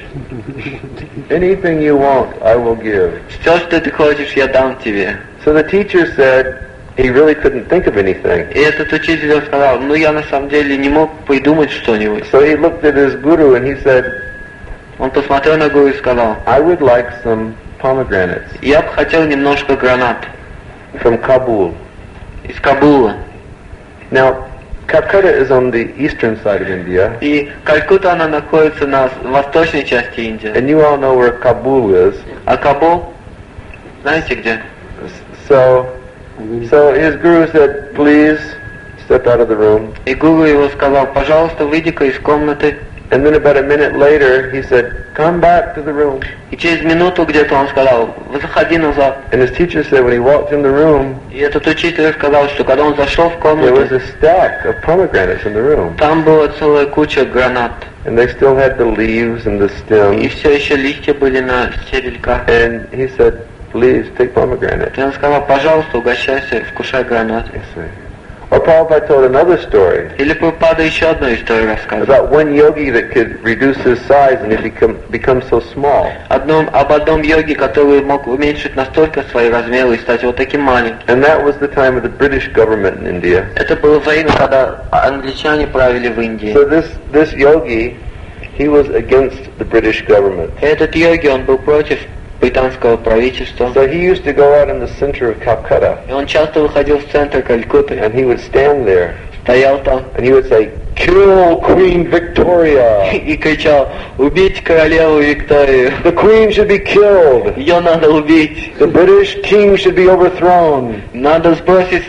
Anything you want, I will give. Все, что ты хочешь, я дам тебе. So the teacher said he really couldn't think of anything. И этот учитель сказал, ну я на самом деле не мог придумать что-нибудь. So he looked at his guru and he said, Он посмотрел на гуру и сказал, I would like some pomegranates я бы хотел немножко гранат from Kabul. из Кабула. Now, Calcutta is on the eastern side of India, И Калькутта, она находится на восточной части Индии. and you all know where Kabul is. А Кабул, знаете где? So his guru said, please step out of the room. И гуру его сказал, пожалуйста, выйди-ка из комнаты. And then about a minute later, he said, come back to the room. И через минуту где-то он сказал, заходи назад. And his teacher said when he walked in the room, И этот учитель сказал, что когда он зашел в there was комнату, a stack of pomegranates in the room. там была целая куча гранат. And they still had the leaves and the И stems. все еще листья были на стебельках. And he said, please take pomegranate. И он сказал, пожалуйста, угощайся, вкушай гранат. Yes, sir. Or Prabhupada told another story Или Прабхупада еще одну историю рассказывал. about one yogi that could reduce his size and he become so small. Об одном йоге, который мог уменьшить настолько свои размеры и стать вот таким маленьким. And that was the time of the British government in India. Это было время, когда англичане правили в Индии. So this yogi, he was against the British government. Этот йоги, он был против британского правительства. So he used to go out in the center of Calcutta И он часто выходил в центр Калькутты, and he would stand there стоял там and he would say, kill Queen Victoria! и кричал, убить королеву Викторию. The Queen should be killed! Ее надо убить. The British king should be overthrown! Надо сбросить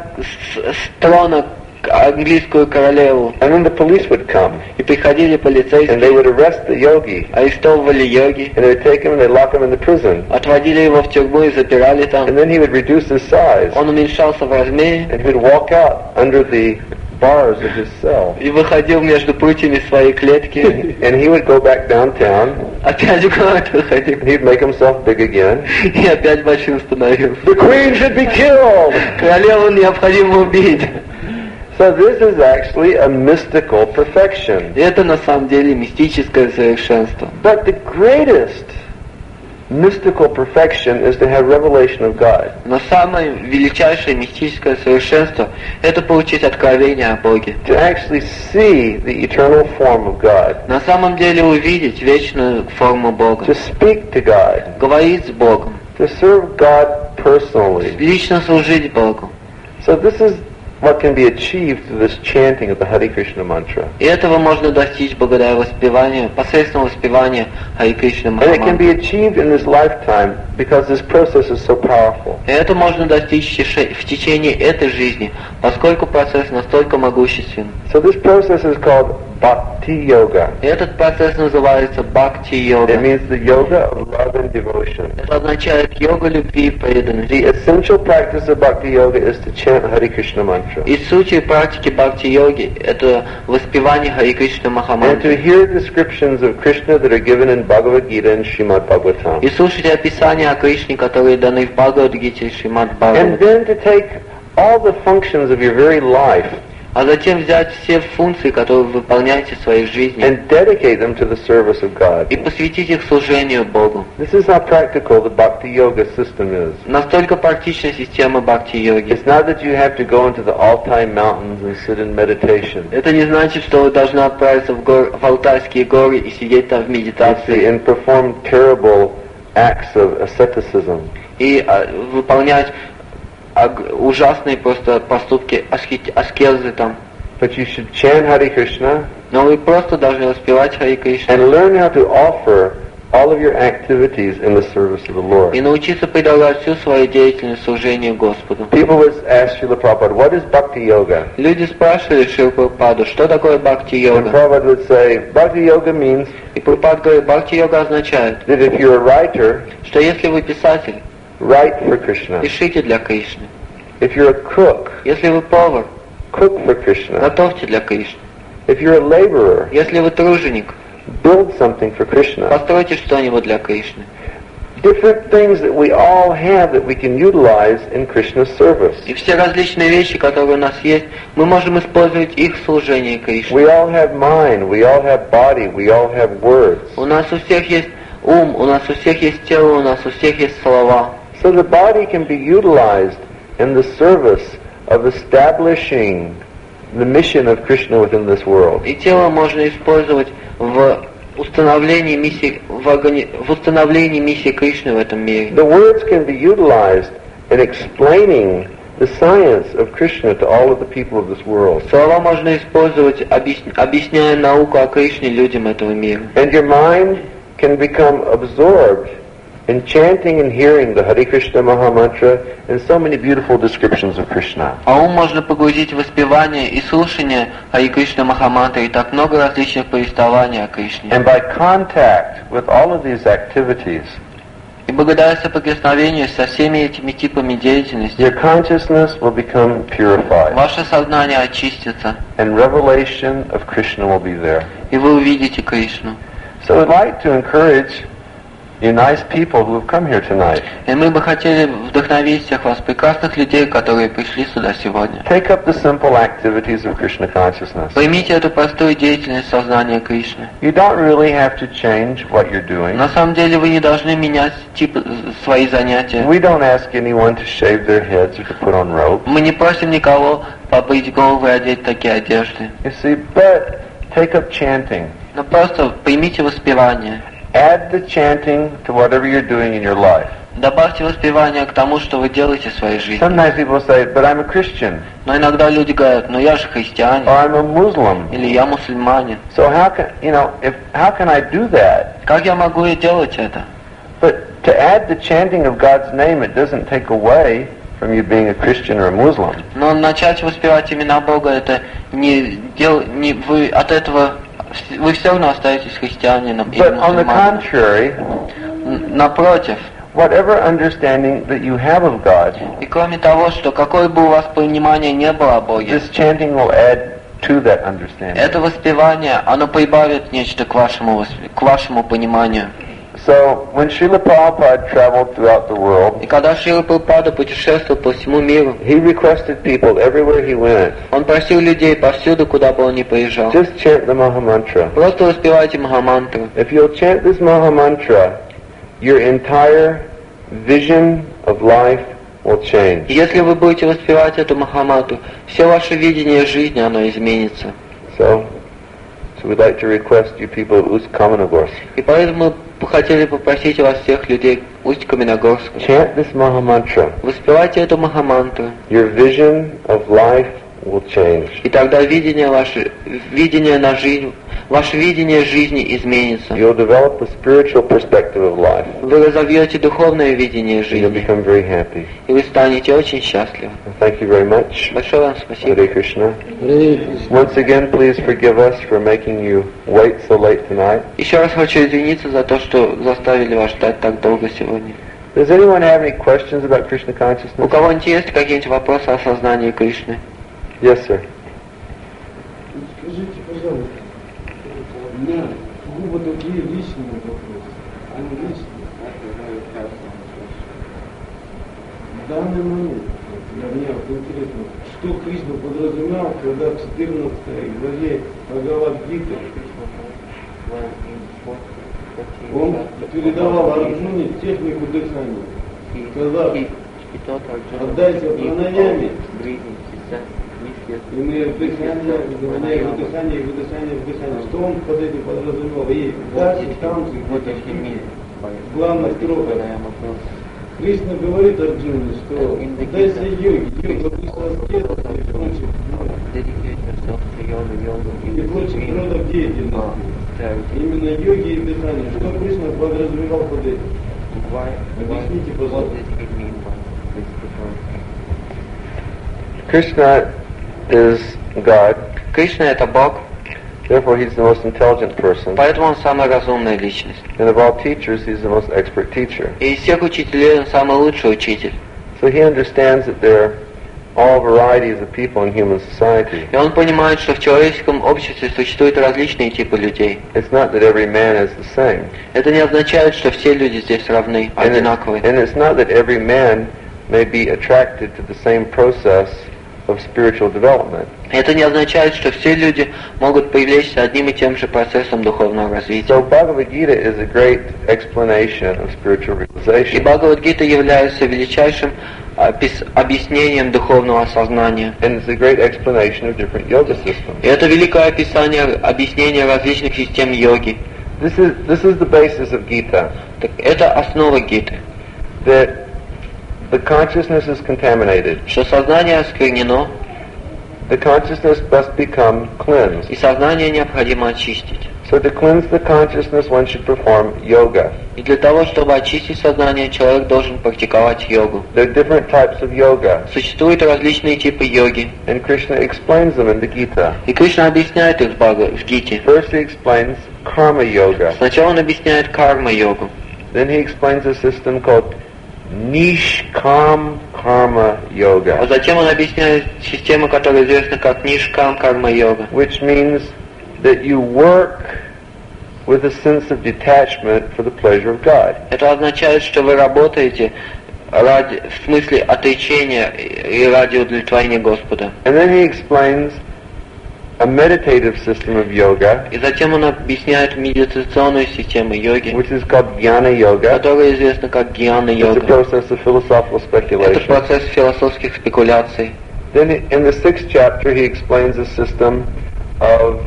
с трона английскую королеву. And then the police would come И приходили and they полицейские, would arrest the yogi арестовывали йоги, and they would take him and they lock him in the prison. отводили его в тюрьму и запирали там. And then he would reduce his size Он уменьшался в размере and he would walk out under the bars of his cell. и выходил между прутьями своей клетки. And he would go back downtown Опять в город выходил. and he'd make himself big again. И опять большим становился. The Queen should be killed! Королеву необходимо убить. So this is actually a mystical perfection. И это на самом деле мистическое совершенство. But the greatest mystical perfection is to have revelation of God. Но самое величайшее мистическое совершенство – это получить откровение о Боге. To actually see the eternal form of God. На самом деле увидеть вечную форму Бога. To speak to God. Говорить с Богом. To serve God personally. Лично служить Богу. So this is what can be achieved through this chanting of the Hare Krishna mantra. И этого можно достичь благодаря воспеванию, посредством воспевания Харе Кришна And it can Махамантры. be achieved in this lifetime because this process is so powerful. И это можно достичь в течение этой жизни, поскольку процесс настолько могуществен. So this process is called Bhakti Yoga. И этот процесс называется Бхакти-йога. It means the yoga of love and devotion. Это означает йога любви и преданности. The essential practice of Bhakti Yoga is to chant Hare Krishna mantra. И суть и практики Бхакти-йоги – это воспевание Харе Кришна And to Махамантры. hear descriptions of Krishna that are given in Bhagavad Gita and Srimad Bhagavatam. И слушать описания о Кришне, которые даны в Бхагавад-гите и Шримад And Бхагават. then to take all the functions of your very life А затем взять все функции, которые вы выполняете в своей жизни, and dedicate them to the service of God. и посвятить их служению Богу. This is how practical the Bhakti Yoga system is. Настолько практична система Бхакти-йоги. It's not that you have to go into the Altai mountains and sit in meditation. Это не значит, что вы должны отправиться в Алтайские горы и сидеть там в You see, медитации and perform terrible acts of asceticism. и выполнять ужасные просто поступки аскезы там. But you should chant Hare Krishna Но вы просто должны воспевать Харе Кришна and learn how to offer all of your activities in the service of the Lord. и научиться предлагать всю свою деятельность служению Господу. People would ask Srila Prabhupada, what is Bhakti Yoga? Люди спрашивали Шрила Прабхупаду, что такое And Бхакти-йога? Prabhupada would say, Bhakti Yoga means И Прабхупад говорит, Бхакти-йога означает, that if you're a writer, что если вы писатель, write for Krishna. пишите для Кришны. If you're a cook, Если вы повар, cook for Krishna. готовьте для Кришны. If you're a laborer, Если вы труженик, build something for Krishna. постройте что-нибудь для Кришны. different things that we all have that we can utilize in Krishna's service. И все различные вещи, которые у нас есть, мы можем использовать их в служении Кришне. We all have mind, we all have body, we all have words. У нас у всех есть ум, у нас у всех есть тело, у нас у всех есть слова. So the body can be utilized in the service of establishing the mission of Krishna within this world. И тело можно использовать в установлении миссии, в установлении миссии Кришны в этом мире. The words can be utilized in explaining the science of Krishna to all of the people of this world. Слова можно использовать, объясняя науку о Кришне людям этого мира. And your mind can become absorbed in chanting and hearing the Hare Krishna Maha Mantra and so many beautiful descriptions of Krishna. А ум можно погрузить в воспевание и слушание Харе Кришна Махамантры и так много различных повествований о Кришне. And by contact with all of these activities, И благодаря соприкосновению со всеми этими типами деятельности, your consciousness will become purified, ваше сознание очистится, and revelation of Krishna will be there. и вы увидите Кришну. So I'd like to encourage you nice people who have come here tonight. И мы бы хотели вдохновить всех вас, прекрасных людей, которые пришли сюда сегодня. Take up the simple activities of Krishna consciousness. Поймите эту простую деятельность сознания Кришны. You don't really have to change what you're doing. На самом деле вы не должны менять свои занятия. We don't ask anyone to shave their heads or to put on robes. Мы не просим никого побрить голову и одеть такие одежды. You see, but take up chanting. Но просто примите воспевание. Add the chanting to whatever you're doing in your life. Добавьте воспевание к тому, что вы делаете в своей жизни. Sometimes people say, but I'm a Christian. Но иногда люди говорят, ну я же христианин. Or I'm a Muslim. Или я мусульманин. So how can I do that? Как я могу и делать это? But to add the chanting of God's name, it doesn't take away from you being a Christian or a Muslim. Но начать воспевать имена Бога, это не вы от этого вы все равно остаетесь христианином или But on the мусульманином. contrary, Напротив, whatever understanding that you have of God, и кроме того, что какое бы у вас понимание не было о Боге, this chanting will add to that understanding. это воспевание, оно прибавит нечто к вашему пониманию. So when Srila Prabhupada traveled throughout the world, И когда Шрила Прабхупада путешествовал по всему миру, he requested people everywhere he went, он просил людей повсюду, куда бы он ни поезжал, just chant the Maha Mantra. просто воспевайте Махамантру. If you'll chant this Maha Mantra, your entire vision of life will change. Если вы будете воспевать эту Махамантру, все ваше видение жизни, оно изменится. So we'd like to request you people of Ust-Kamanagorsk, И поэтому мы хотели попросить вас всех людей Усть-Каменогорска, chant this Maha Mantra. воспевайте эту Махамантру, Your vision of life will change. и тогда ваше видение жизни изменится. You'll develop a spiritual perspective of life. Вы разовьете духовное видение You'll жизни, become very happy. и вы станете очень счастливы. Thank you very much. Большое вам спасибо. Hare Krishna. Once again, please forgive us for making you wait so late tonight. Еще раз хочу извиниться за то, что заставили вас ждать так долго сегодня. Does anyone have any questions about Krishna У consciousness? кого-нибудь есть какие-нибудь вопросы о сознании Кришны? Yes, sir. Скажите, пожалуйста, у меня сугубо такие личные вопросы. Они личные. В данный момент для меня интересно, что Кришна подразумевал, когда в 14 главе Бхагавад-гиты он передавал Арджуне технику дыхания, сказав, отдайся пранаяме, и мы вдыхание, выдыхание. Что он под этим подразумевал? И дальше там, где главная строка. Кришна говорит Арджуне, что отдайся йоге, йога высшего аскета и прочих родов деятельности. Именно йоги и дыхание. Что Кришна подразумевал под этим? Объясните, пожалуйста. Krishna is God. Кришна — это Бог, Therefore, he's the most intelligent person. поэтому он самая разумная личность. And of all teachers, he's the most expert teacher. И из всех учителей он самый лучший учитель. So he understands that there all varieties of people in human society. И он понимает, что в человеческом обществе существуют различные типы людей. It's not that every man is the same. Это не означает, что все люди здесь равны, одинаковые. And it's not that every man may be attracted to the same process of spiritual development. Это не означает, что все люди могут привлечься одним и тем же процессом духовного развития. So Bhagavad Gita is a great explanation of spiritual И realization. Бхагавад-гита является величайшим объяснением духовного сознания. And it's a great explanation of different yoga systems. И это великое объяснение различных систем йоги. This is the basis of Gita. Так это основа гиты. That the consciousness is contaminated. Что сознание осквернено, The consciousness must become cleansed. и сознание необходимо очистить. So to cleanse the consciousness, one should perform yoga. И для того, чтобы очистить сознание, человек должен практиковать йогу. There are different types of yoga, Существуют различные типы йоги. and Krishna explains them in the Gita. И Кришна объясняет их в Гите. First he explains karma yoga. Сначала он объясняет карма-йогу. Then he explains a system called Nishkam Karma А Yoga, затем он объясняет систему, которая известна как Нишкам карма-йога. which means that you work with a sense of detachment for the pleasure of God. Это означает, что вы работаете в смысле отречения и ради удовлетворения Господа. And then he explains a meditative system of yoga, И затем он объясняет медитационную систему йоги, which is called Jnana Yoga. которая известна как It's a гьяна-йога. process of philosophical Это speculation. процесс философских спекуляций. Then in the 6th chapter he explains a system of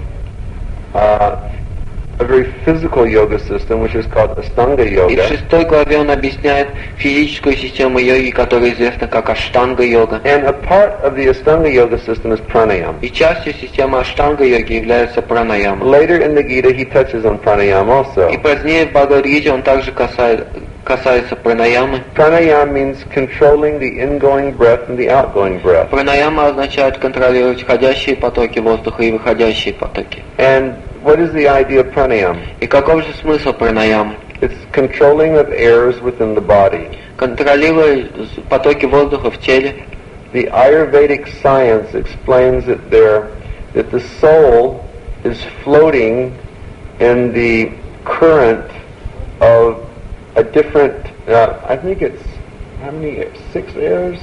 a very physical yoga system, which is called Ashtanga И в Yoga. 6 главе он объясняет физическую систему йоги, которая известна как Аштанга-йога. And a part of the Ashtanga Yoga system is pranayama. И частью системы Аштанга-йоги является пранаяма. Later in the Gita he touches on pranayama И also. позднее в Бхагавад-гите он также касается пранаямы. Pranayama means controlling the ingoing breath and the outgoing breath. Пранаяма означает контролировать входящие потоки воздуха и выходящие потоки. And what is the idea of pranayama? И каков же смысл пранаямы? It's controlling of airs within the body. Контролируя потоки воздуха в теле. The Ayurvedic science explains that the soul is floating in the current of a different, I think it's, how many, 6 airs?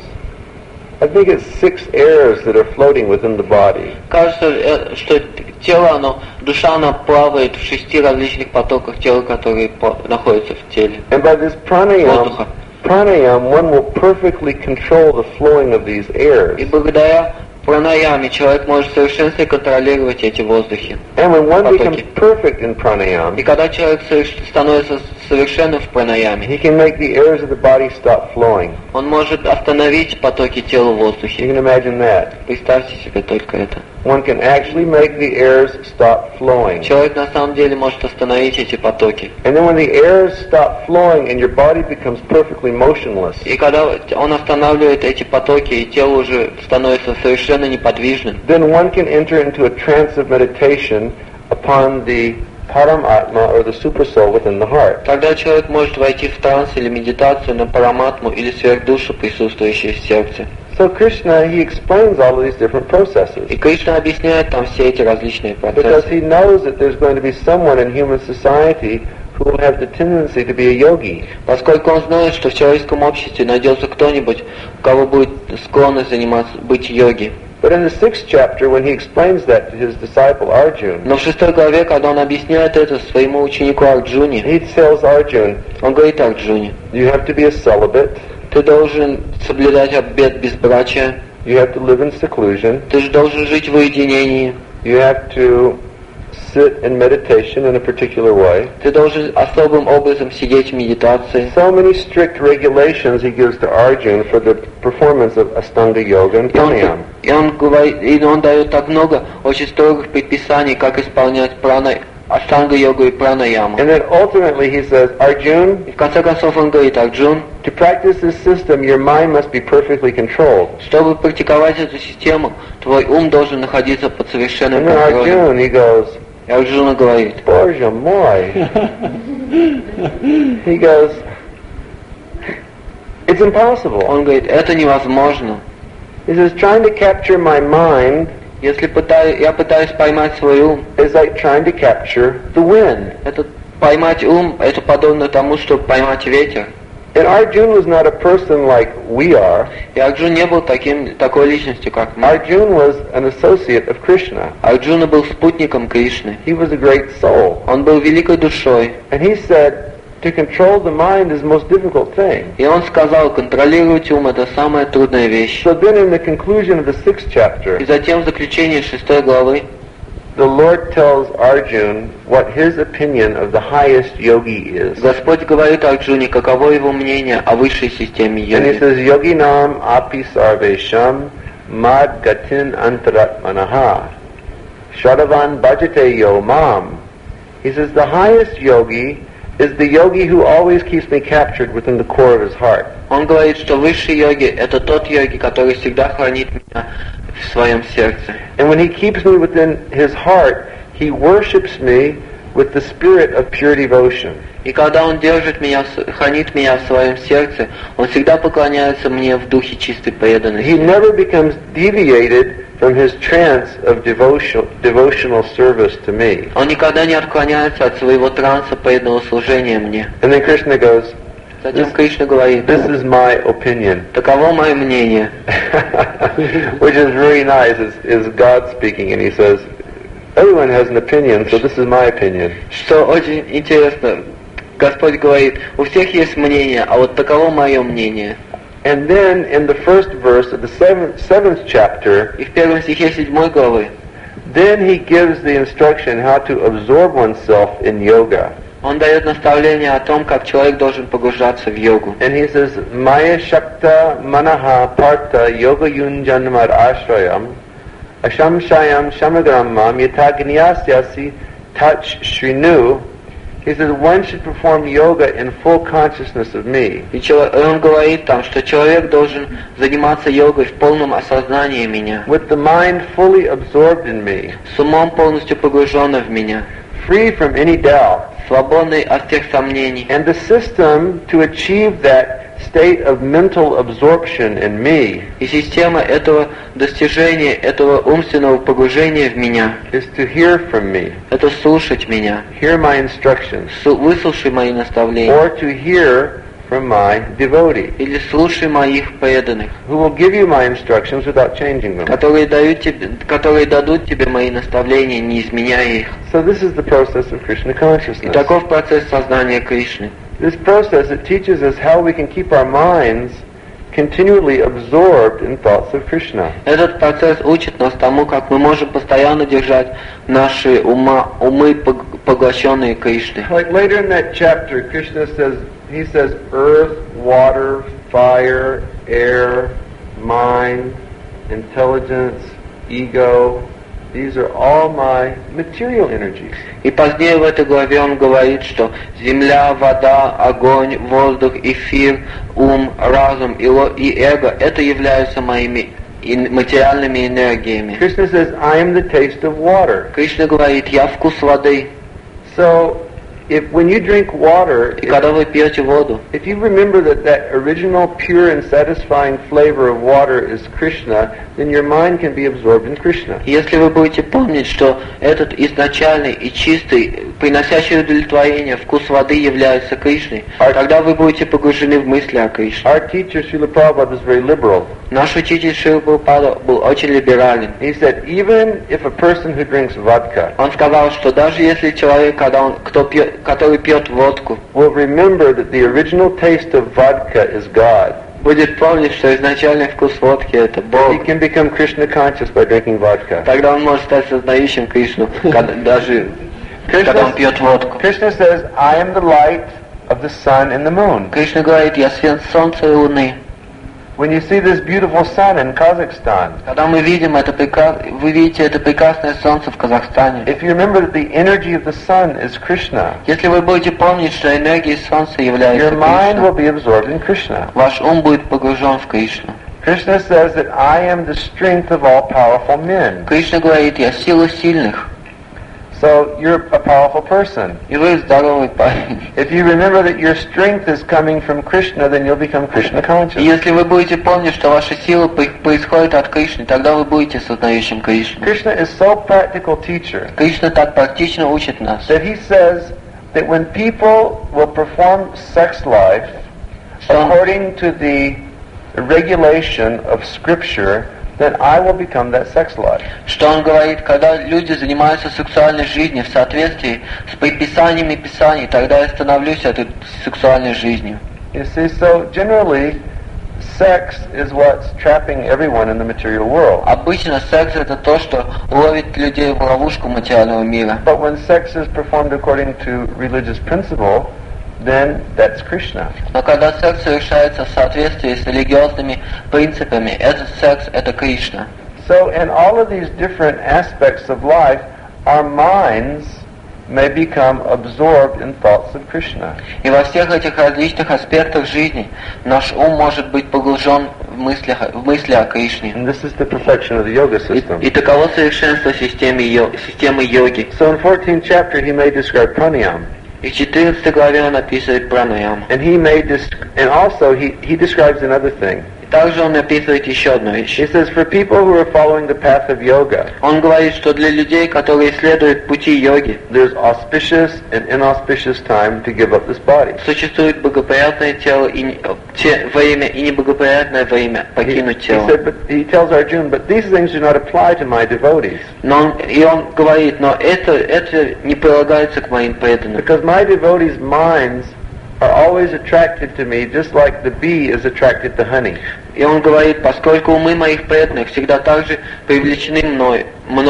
I think it's 6 airs that are floating within the body. Кажется, что тело, душа, она плавает в 6 различных потоках тела, которые находятся в теле. And by this pranayama, one will perfectly control the flowing of these airs. И благодаря пранаяме человек может в совершенстве контролировать эти воздухи. And when one потоки. becomes perfect in pranayama, И когда человек становится совершенным в пранаяме, he can make the airs of the body stop flowing. он может остановить потоки тела в You воздухе. can imagine that. Представьте себе только это. One can actually make the airs stop flowing. Человек на самом деле может остановить эти потоки. And then when the airs stop flowing and your body becomes perfectly motionless, И когда он останавливает эти потоки, и тело уже становится совершенно неподвижным, then one can enter into a trance of meditation upon the Paramatma or the Supersoul within the heart. тогда человек может войти в транс или медитацию на параматму или сверхдушу, присутствующую в сердце. So Krishna, he explains all of these different processes И Кришна объясняет там все эти различные because процессы. he knows that there's going to be someone in human society who will have the tendency to be a yogi. Поскольку он знает, что в человеческом обществе найдется кто-нибудь, у кого будет склонность быть йоги. But in the 6th chapter, when he explains that to his disciple Arjuna, Но в 6 главе, когда он объясняет это своему ученику Арджуне, he tells Arjuna, он говорит Арджуне: you have to be a celibate, ты должен соблюдать обет безбрачия, you have to live in seclusion, ты же должен жить в уединении, you have to sit in meditation in a particular way. ты должен особым образом сидеть в медитации. So many strict regulations he gives to Arjuna for the performance of Ashtanga Yoga and Pranayama. И он дает так много очень строгих предписаний, как исполнять аштанга-йогу и пранаяму. And then ultimately he says, Arjuna, И в конце концов он говорит: Арджун, to practice this system, your mind must be perfectly controlled. чтобы практиковать эту систему, твой ум должен находиться под совершенным And then контролем. Arjuna, he goes, И Арджуна говорит: Боже мой. He goes, it's impossible. он говорит, это невозможно. He says, trying to capture my mind Если я пытаюсь поймать свой ум, is like trying to capture the wind. это поймать ум, это подобно тому, чтобы поймать ветер. And Arjuna was not a person like we are. И Арджуна не был такой личностью, как мы. Arjuna was an associate of Krishna. Арджуна был спутником Кришны. He was a great soul. Он был великой душой. And he said, to control the mind is the most difficult thing. И он сказал, контролировать ум — это самая трудная вещь. So then in the conclusion of the 6th chapter, И затем в заключении 6 главы the Lord tells Arjuna what his opinion of the highest yogi is. Господь говорит Арджуне, каково его мнение о высшей системе And he йоги. says, Yoginam api sarvesham mad gatin antaratmanaha shadavan bhajate yo mam. He says, the highest yogi is the yogi who always keeps me captured within the core of his heart. Он говорит, что высший йоги — это тот йоги, который всегда хранит меня в своем сердце. And when he keeps me within his heart, he worships me with the spirit of pure devotion. И когда он держит меня, хранит меня в своем сердце, он всегда поклоняется мне в духе чистой He преданности. never becomes deviated from his trance of devotional service to me. Он никогда не отклоняется от своего транса преданного служения мне. And then Krishna goes, Затем Кришна говорит, this is my opinion. таково мое мнение. Which is really nice, is God speaking, and he says, everyone has an opinion, so this is my opinion. Что очень интересно, Господь говорит, у всех есть мнение, а вот таково мое мнение. And then in the first verse of the seventh chapter, И в первом стихе 7 главы then he gives the instruction how to absorb oneself in yoga. он дает наставление о том, как человек должен погружаться в йогу. And he says, Maya Shakta Manaha Partha Yoga Yunjanmar Ashrayam Asham Shayam Shamagramam Yatagniyasyasi Touch Shrinu. He says, one should perform yoga in full consciousness of me. И он говорит там, что человек должен заниматься йогой в полном осознании меня, With the mind fully absorbed in me, с умом полностью погруженным в меня, free from any doubt. свободный от всех сомнений. And the system to achieve that state of mental absorption in me И система этого достижения, этого умственного погружения в меня, is to hear from me, это слушать меня, hear my instructions, выслушай мои наставления, or to hear from my devotee, или слушай моих преданных, who will give you my instructions without changing them. которые дадут тебе мои наставления, не изменяя их. So this is the process of Krishna И consciousness. таков процесс сознания Кришны. This process, it teaches us how we can keep our minds continually absorbed in thoughts of Krishna. Этот процесс учит нас тому, как мы можем постоянно держать наши умы поглощенные Кришной. Like later in that chapter, Krishna says, he says, earth, water, fire, air, mind, intelligence, ego, these are all my material energies. И позднее в этой главе он говорит, что земля, вода, огонь, воздух, эфир, ум, разум и эго — это являются моими материальными энергиями. Krishna says, I am the taste of water. Кришна говорит, я вкус воды. So, when you drink water, И когда вы пьете воду, if you remember that original pure and satisfying flavor of water is Krishna, then your mind can be absorbed in Krishna. если вы будете помнить, что этот изначальный и чистый, приносящий удовлетворение вкус воды является Кришной, тогда вы будете погружены в мысли о Кришне. Our teacher, Srila Prabhupada, was very liberal. Наш учитель Шрила Прабхупада был очень либерален. He said, even if a person who drinks vodka Он сказал, что даже если человек, который пьет водку, will remember that the original taste of vodka is God, будет помнить, что изначальный вкус водки — это Бог, he can become Krishna conscious by drinking vodka. тогда он может стать сознающим Кришну, даже когда он пьет водку. Krishna says, I am the light of the sun and the moon. Кришна говорит, я свет солнца и луны. When you see this beautiful sun in Kazakhstan, Когда мы видим вы видите это прекрасное солнце в Казахстане, if you remember that the energy of the sun is Krishna, если вы будете помнить, что энергией солнца является your mind will Кришна, be absorbed in Krishna. ваш ум будет погружен в Кришну. Krishna says that I am the strength of all powerful men. Кришна говорит, я сила сильных. So you're a powerful person. И вы здоровый парень. If you remember that your strength is coming from Krishna, then you'll become Krishna И conscious. если вы будете помнить, что ваша сила происходит от Кришны, тогда вы будете сознающим Кришну. Krishna is so practical teacher Кришна так практично учит нас, that he says that when people will perform sex life according to the regulation of Scripture, then I will become that sex life. что он говорит, когда люди занимаются сексуальной жизнью в соответствии с предписаниями Писаний, тогда я становлюсь этой сексуальной жизнью. You see, so generally, sex is what's trapping everyone in the material world. Обычно секс это то, что ловит людей в ловушку материального мира. But when sex is performed according to religious principle, then that's Krishna. Но когда секс совершается в соответствии с религиозными принципами, этот секс это Кришна. So in all of these different aspects of life, our minds may become absorbed in thoughts of Krishna. И во всех этих различных аспектах жизни наш ум может быть погружен в мысли о Кришне. And this is the perfection of the yoga system. И таково совершенство системы йоги. So in 14th chapter he may describe pranayama. И в 14 главе он описывает пранаяму. And and also he describes another thing. Также он описывает еще одну вещь. He says, for people who are following the path of yoga, Он говорит, что для людей, которые следуют пути йоги, there's auspicious and inauspicious time to give up this body. существует благоприятное тело время и неблагоприятное время покинуть He тело. said, but he tells Arjuna, but these things do not apply to my devotees, Он говорит, но это не прилагается к моим преданным. because my devotees' minds are always attracted to me, just like the bee is attracted to honey. И он говорит, поскольку умы моих преданных всегда так же привлечены мною,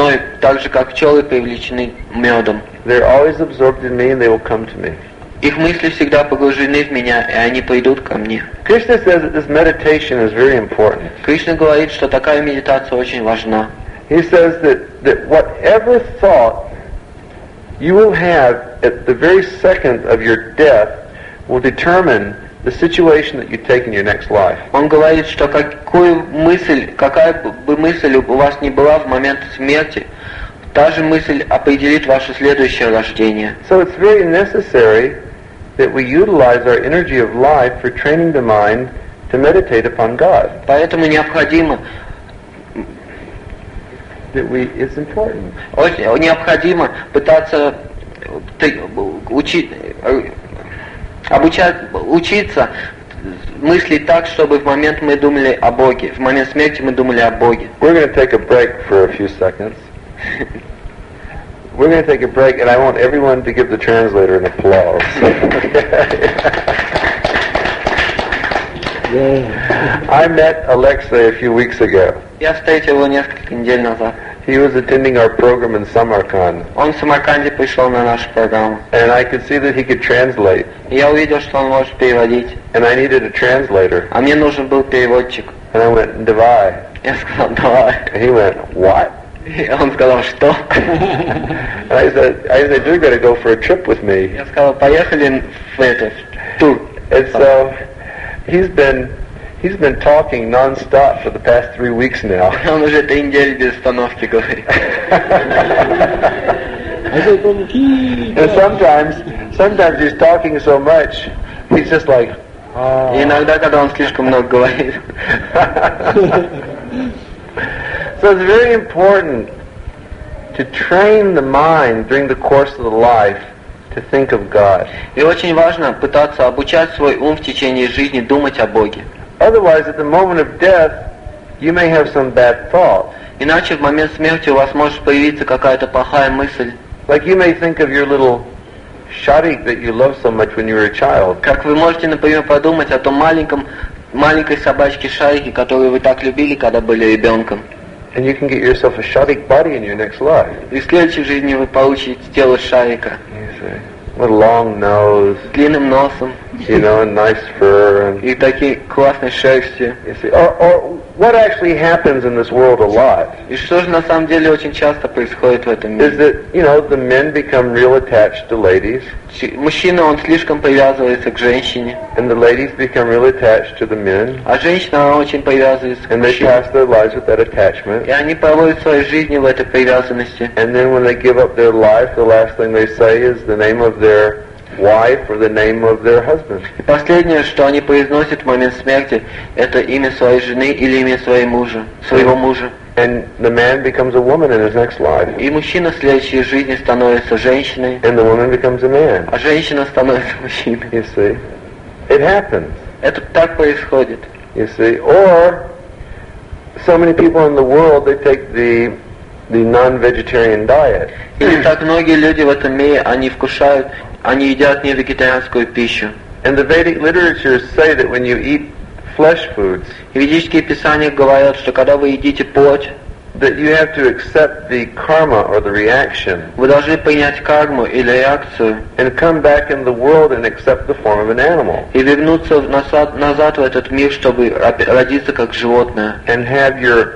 так же как пчелы привлечены медом. They're always absorbed in me, and they will come to me. Их мысли всегда погружены в меня, и они придут ко мне. Krishna says that this meditation is very important. Кришна говорит, что такая медитация очень важна. He says that whatever thought you will have at the very second of your death will determine the situation that you take in your next life. Он говорит, что какая бы мысль у вас ни была в момент смерти, та же мысль определит ваше следующее рождение. So it's very necessary that we utilize our energy of life for training the mind to meditate upon God. Поэтому необходимо It's important. необходимо пытаться учиться мыслить так, чтобы в момент мы думали о Боге, в момент смерти мы думали о Боге. We're going to take a break for a few seconds. We're going to take a break, and I want everyone to give the translator an applause. I met Alexei a few weeks ago. Я встретил его несколько недель назад. He was attending our program in Samarkand, Он в Самарканде пришел на нашу программу. and I could see that he could translate, И я увидел, что он может переводить. and I needed a translator. А мне нужен был переводчик. And I went, Davai. Я сказал, давай. And he went, what? И он сказал, что? And I said, you're going to go for a trip with me. Я сказал, поехали в тур. And so he's been talking non-stop for the past 3 weeks now. Он уже 3 недели без остановки говорит. And sometimes he's talking so much, he's just like, И иногда, когда он слишком много говорит. So it's very important to train the mind during the course of the life to think of God. И очень важно пытаться обучать свой ум в течение жизни думать о Боге. Otherwise, at the moment of death, you may have some bad thought. Иначе в момент смерти у вас может появиться какая-то плохая мысль. Like you may think of your little sharik that you loved so much when you were a child. Как вы можете, например, подумать о том маленькой собачке Шарике, которую вы так любили, когда были ребенком. And you can get yourself a sharik body in your next life. И в следующей жизни вы получите тело Шарика. You see, with a long nose, С длинным носом and nice fur, and и такой классной шерстью. you see, or what actually happens in this world a lot И что же на самом деле очень часто происходит в этом is мире? that, the men become real attached to ladies, Мужчина, он слишком привязывается к женщине, and the ladies become real attached to the men, а женщина, она очень привязывается к and they мужчине. pass their lives with that attachment. И они проводят свою жизнь в этой привязанности. And then when they give up their life, the last thing they say is the name of their wife or the name of their husband. И последнее, что они произносят в момент смерти, это имя своей жены или имя своего мужа. And the man becomes a woman in his next life, И мужчина в следующей жизни становится женщиной, and the woman becomes a man. а женщина становится мужчиной. You see? It happens. Это так происходит. You see? Or so many people in the world, they take the non-vegetarian diet. Или так многие люди в этом мире, они едят не вегетарианскую пищу. And the Vedic literatures say that when you eat flesh foods, И ведические писания говорят, что когда вы едите плоть, that you have to accept the karma or the reaction вы должны принять карму или реакцию and come back in the world and accept the form of an animal и вернуться назад в этот мир, чтобы родиться как животное. and have your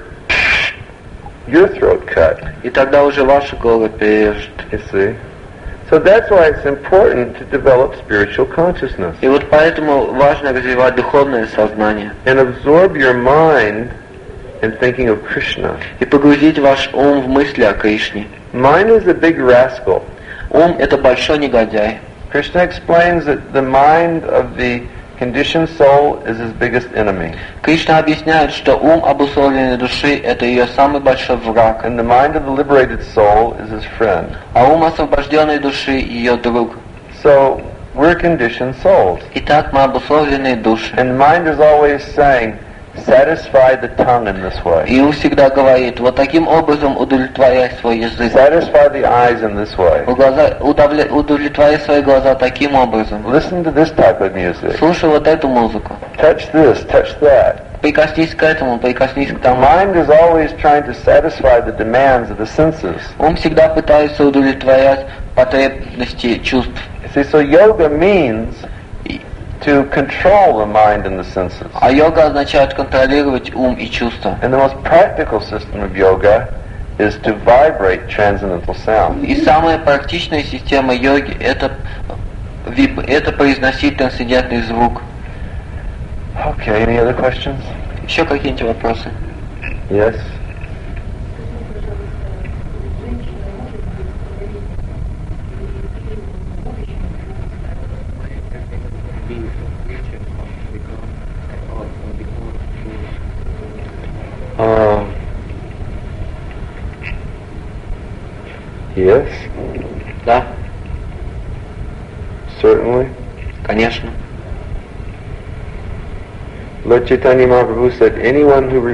throat cut. И тогда уже ваше горло перережет. You see? So that's why it's important to develop spiritual consciousness И вот поэтому важно развивать духовное сознание and absorb your mind in thinking of Krishna. и погрузить ваш ум в мысли о Кришне. Mind is a big rascal. Ум — это большой негодяй. Krishna explains that the mind of the conditioned soul is his biggest enemy. Кришна объясняет, что ум обусловленной души — это ее самый большой враг, And the mind of the liberated soul is his friend. а ум освобожденной души — ее друг. So we're conditioned souls. Итак, мы обусловленные души. And mind is always saying, satisfy the tongue in this way. И ум всегда говорит: вот таким образом удовлетворяй свой язык. Satisfy the eyes in this way. Удовлетворяй свои глаза таким образом. Listen to this type of music. Слушай вот эту музыку. Touch this, touch that. Прикоснись к этому, прикоснись к The тому. mind is always trying to satisfy the demands of the senses. Ум всегда пытается удовлетворять потребности чувств. See, so yoga means to control the mind and the senses. А йога означает контролировать ум и чувства. And the most practical system of yoga is to vibrate transcendental sound. И самая практичная система йоги — это произносить трансцендентный звук. Okay, any other questions? Еще какие-нибудь вопросы? Yes? Yes? Да, Certainly. конечно. Lord Chaitanya Mahaprabhu said, anyone who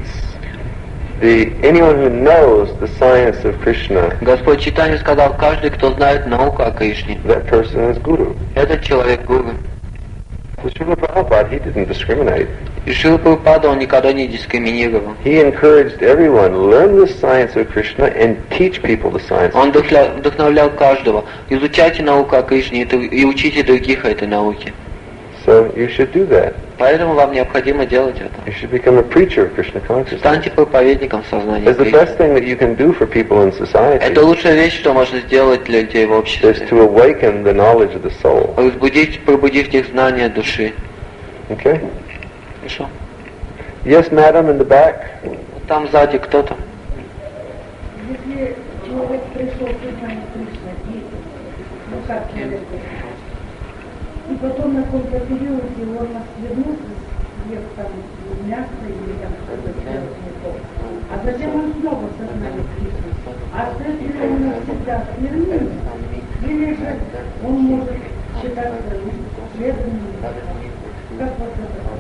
knows the science of Krishna, Господь Чайтанья сказал: каждый, кто знает науку о Кришне, that person is Guru. этот человек гуру. So Srila Prabhupada, he didn't discriminate. И Шрила Прабхупада, он никогда не дискриминировал. He encouraged everyone, learn the science of Krishna and teach people the science. Он вдохновлял каждого: изучайте науку о Кришне и учите других этой науке. So you should do that. Поэтому вам необходимо делать это. You should become a preacher of Krishna consciousness. Станьте проповедником сознания It's the Кришны. best thing that you can do for people in society, Это лучшая вещь, что можно сделать для людей в is обществе. to awaken the knowledge of the soul. Пробудить их знания души. Okay? Хорошо. Yes, madam, in the back. Вот там сзади кто-то. Если человек пришел к сознанию Кришны, как человек, и потом на каком-то периоде он вернулся, съев там мясо или там что-то сделать не то, а затем он снова в сознании Кришны. А если он навсегда вернулся, или же он может считаться преданным, как вот это?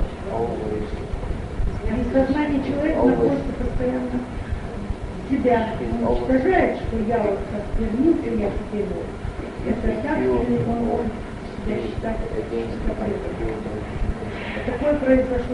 И сознание человека находится постоянно себя, он уничтожает, что я вот как вернулся, я теперь вот. Это так, или он может себя считать преданным. Такое произошло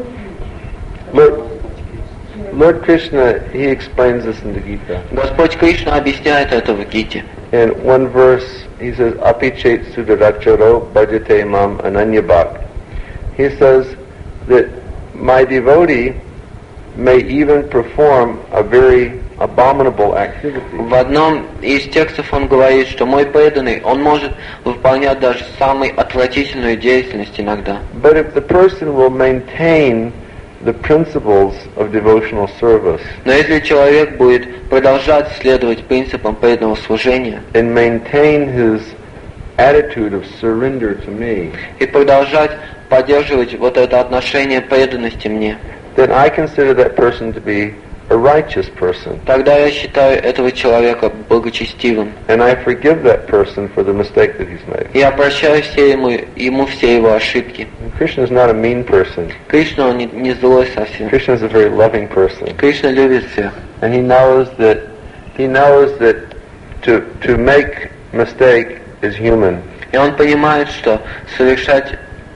случай. Lord Krishna, he explains this in the Gita. Господь Кришна объясняет это в Гите. In one verse, he says, Api chet sudaracharo bhajate mam ananyabhak. He says that my devotee may even perform a very abominable activity. В одном из текстов он говорит, что мой преданный, он может выполнять даже самую отвратительную деятельность иногда. But if the person will maintain the principles of devotional service Но если человек будет продолжать следовать принципам преданного служения and maintain his attitude of surrender to me, и продолжать поддерживать вот это отношение преданности мне, then I consider that person to be a righteous person. тогда я считаю этого человека благочестивым. And I forgive that person for the mistake that he's made. Я прощаю ему все его ошибки. And Krishna is not a mean person. Кришна, он не злой совсем. Krishna is a very loving person. Кришна любит всех. And he knows that to make mistake is human. И он понимает, что совершать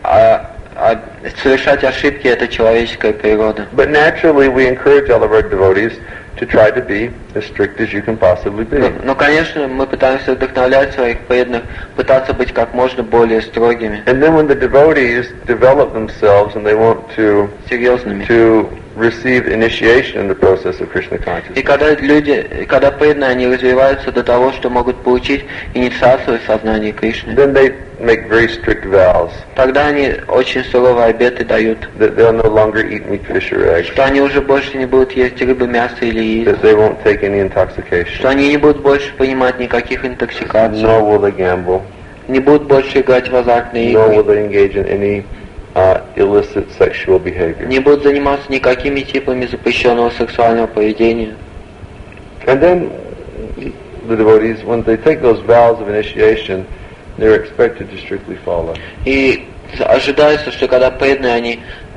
ошибки — это человеческая природа. But naturally we encourage all of our devotees to try to be as strict as you can possibly be. Но, конечно, мы пытаемся вдохновлять своих преданных, пытаться быть как можно более строгими, And then when the devotees develop themselves and they want серьезными. to receive initiation in the process of Krishna consciousness, И когда преданные, они развиваются до того, что могут получить инициацию в сознании Кришны, then they make very strict vows тогда они очень суровые обеты дают, that they'll no longer eat meat, fish, or eggs, что они уже больше не будут есть рыбы, мясо или яиц, that they won't take any что intoxication, они не будут больше принимать никаких интоксикаций, nor will they gamble, не будут больше играть в азартные nor will игры, they engage in any illicit sexual behavior. не будут заниматься никакими типами запрещенного сексуального поведения. And then the devotees, when they take those vows of initiation, they're expected to strictly follow. И ожидается, что когда преданные,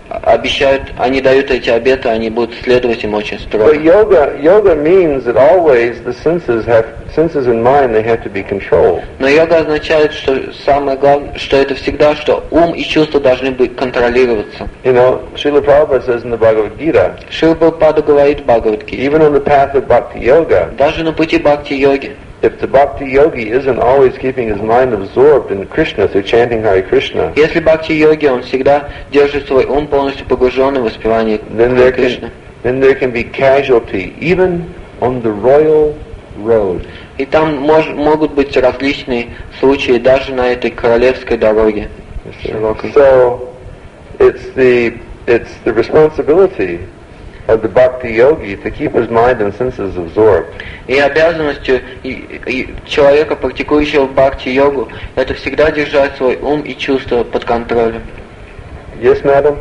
они дают эти обеты, они будут следовать им очень But строго. yoga means that always the senses and mind, they have to be controlled. Но йога означает, что самое главное, что это всегда, что ум и чувства должны быть контролироваться. You know, Srila Prabhupada says in the Bhagavad Gita, Шрила Прабхупада говорит в Бхагавад-гите, even on the path of bhakti yoga, даже на пути бхакти-йоги, if the bhakti yogi isn't always keeping his mind absorbed in Krishna through chanting Hare Krishna, если бхакти-йоги, он всегда держит свой ум полностью погруженный в воспевание then Кришны. there can be casualty even on the royal road. И там могут быть различные случаи даже на этой королевской дороге широкой. So it's the responsibility of the bhakti yogi to keep his mind and senses absorbed. И обязанностью человека, практикующего бхакти-йогу, это всегда держать свой ум и чувства под контролем. Yes, madam?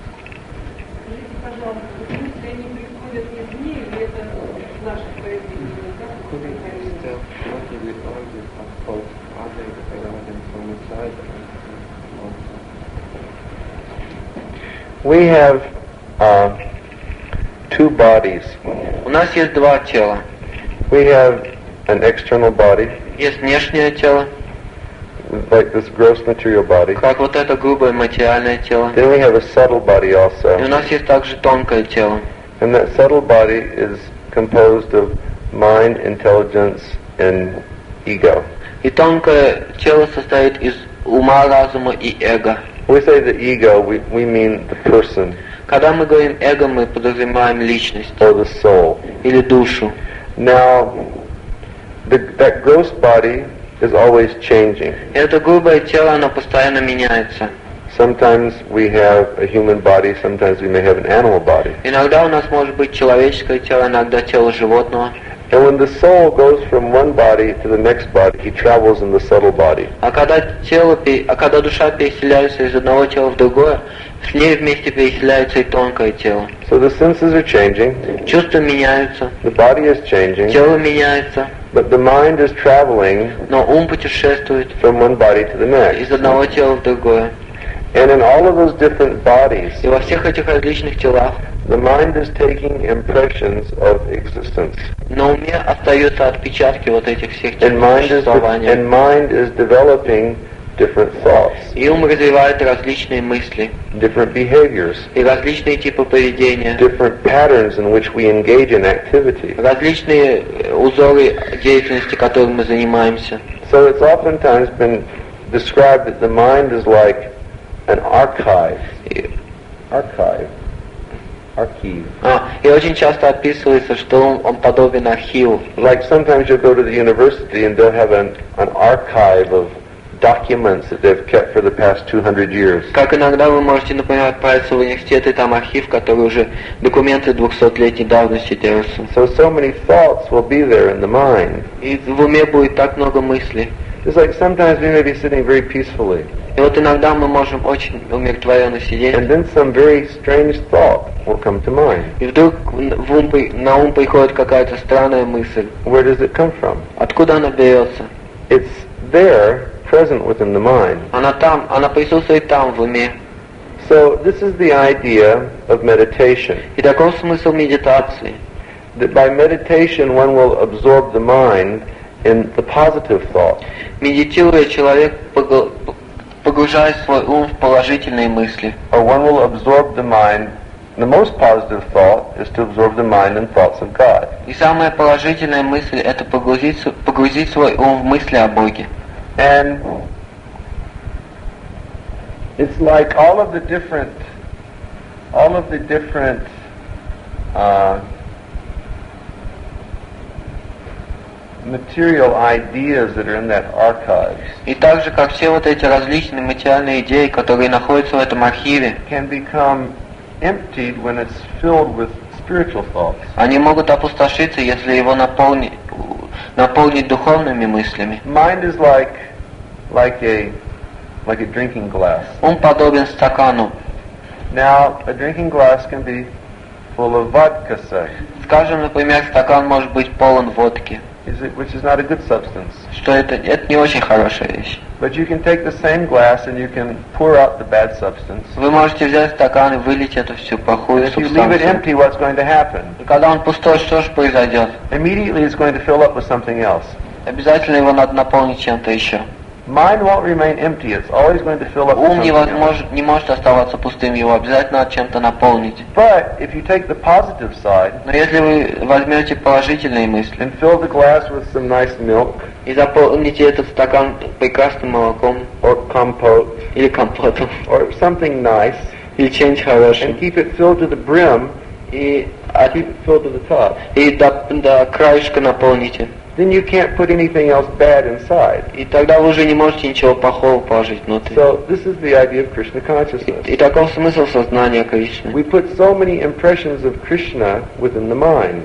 We have two bodies. У нас есть два тела. We have an external body, Есть внешнее тело, like this gross material body. как вот это грубое материальное тело. Then we have a subtle body И у also. нас есть также тонкое тело. And that subtle body is composed of mind, intelligence, and ego. И тонкое тело состоит из ума, разума и эго. When we say the ego, we mean the person Когда мы говорим эго, мы подразумеваем личность or the soul. или душу. Now, that gross body is always changing. И это грубое тело, оно постоянно меняется. Sometimes we have a human body, sometimes we may have an animal body. Иногда у нас может быть человеческое тело, иногда тело животного. And when the soul goes from one body to the next body, he travels in the subtle body. А когда душа переселяется из одного тела в другое, с ней вместе переселяется и тонкое тело. So the senses are changing, Чувства меняются, the body is changing, тело меняется, but the mind is traveling но ум путешествует from one body to the из next. одного тела в другое. And in all of those different bodies, И во всех этих различных телах the mind is taking impressions of existence. на уме остаются отпечатки вот этих всех And типов mind существования. is developing different thoughts, И ум развивает различные мысли different behaviors, и различные типы поведения, different patterns in which we engage in activity. различные узоры деятельности, которыми мы занимаемся. So it's oftentimes been described that the mind is like an archive. И- Archive. archive. И очень часто описывается, что он подобен архиву. Like sometimes you'll go to the university and they'll have an archive of documents that they've kept for the past 200 years. Как иногда вы можете, например, отправиться в университет, и там архив, который уже документы 200-летней давности держатся. So many thoughts will be there in the mind. И в уме будет так много мыслей. It's like sometimes we may be sitting very peacefully. И вот иногда мы можем очень умиротворенно сидеть. And then some very strange thought will come to mind. И вдруг на ум приходит какая-то странная мысль. Where does it come from? Откуда она берется? It's there, present within the mind. Она там, она присутствует там, в уме. So this is the idea of meditation. И таков смысл медитации. That by meditation one will absorb the mind in the positive thought. Медитируя, человек погружает свой ум в положительные мысли. Or one will absorb the mind. The most positive thought is to absorb the mind in thoughts of God. И самая положительная мысль — это погрузить свой ум в мысли о Боге. And it's like all of the different material ideas that are in that archive. И так же, как все вот эти различные материальные идеи, которые находятся в этом архиве, Can become emptied when it's filled with spiritual thoughts. они могут опустошиться, если его наполнить духовными мыслями. Mind is like a drinking glass. Ум подобен стакану. Now, a drinking glass can be full of vodka, say, Скажем, например, стакан может быть полон водки, which is not a good substance. что это не очень хорошая вещь. But you can take the same glass and you can pour out the bad substance. Вы можете взять стакан и вылить эту всю плохую If you leave it субстанцию. empty, what's going to happen? И когда он пустой, что же произойдет? Immediately it's going to fill up with something else. Обязательно его надо наполнить чем-то еще. Mind won't remain empty. It's always going to fill up with Ум something else. не может оставаться пустым, его обязательно надо чем-то наполнить. But if you take the positive side Но если вы возьмете положительные мысли and fill the glass with some nice milk и заполните этот стакан прекрасным молоком or compote или компотом, or something nice или чем-нибудь хорошим, and keep it filled to the brim, и keep it filled to the top, до краешка наполните, then you can't put anything else bad inside. и тогда вы уже не можете ничего плохого положить внутрь. So this is the idea of Krishna consciousness. И таков смысл сознания Кришны. We put so many impressions of Krishna within the mind.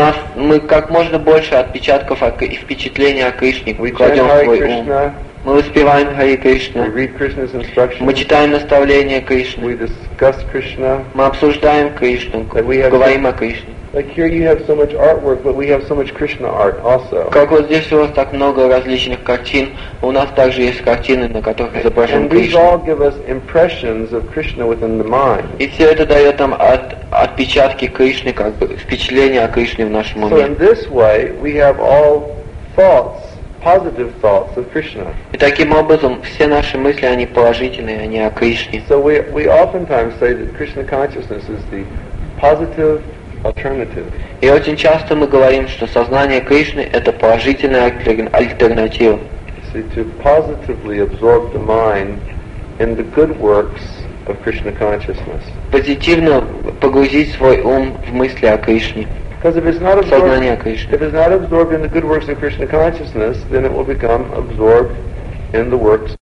Мы как можно больше отпечатков и впечатлений о Кришне We chant кладем в Hare свой ум. Krishna, Мы воспеваем Хари we Кришна, read Krishna's instructions, мы читаем наставления Кришны, we discuss Krishna. мы обсуждаем Кришну, говорим о Кришне. Like here you have so much artwork, but we have so much Krishna art also. Как вот здесь у вас так много различных картин, у нас также есть картины, на которых изображен And these Кришна. all give us impressions of Krishna within the mind. И все это дает нам отпечатки Кришны, как бы впечатление о Кришне в нашем So in уме. this way, we have all thoughts, positive thoughts of Krishna. И таким образом все наши мысли, они положительные, они о Кришне. So we oftentimes say that Krishna consciousness is the positive alternative. И очень часто мы говорим, что сознание Кришны — это положительная альтернатива. See, to positively absorb the mind in the good works of Krishna consciousness. Позитивно погрузить свой ум в мысли о Кришне, Because if it's not сознание о absorbed, Кришне. if it's not absorbed in the good works of Krishna consciousness, then it will become absorbed in the works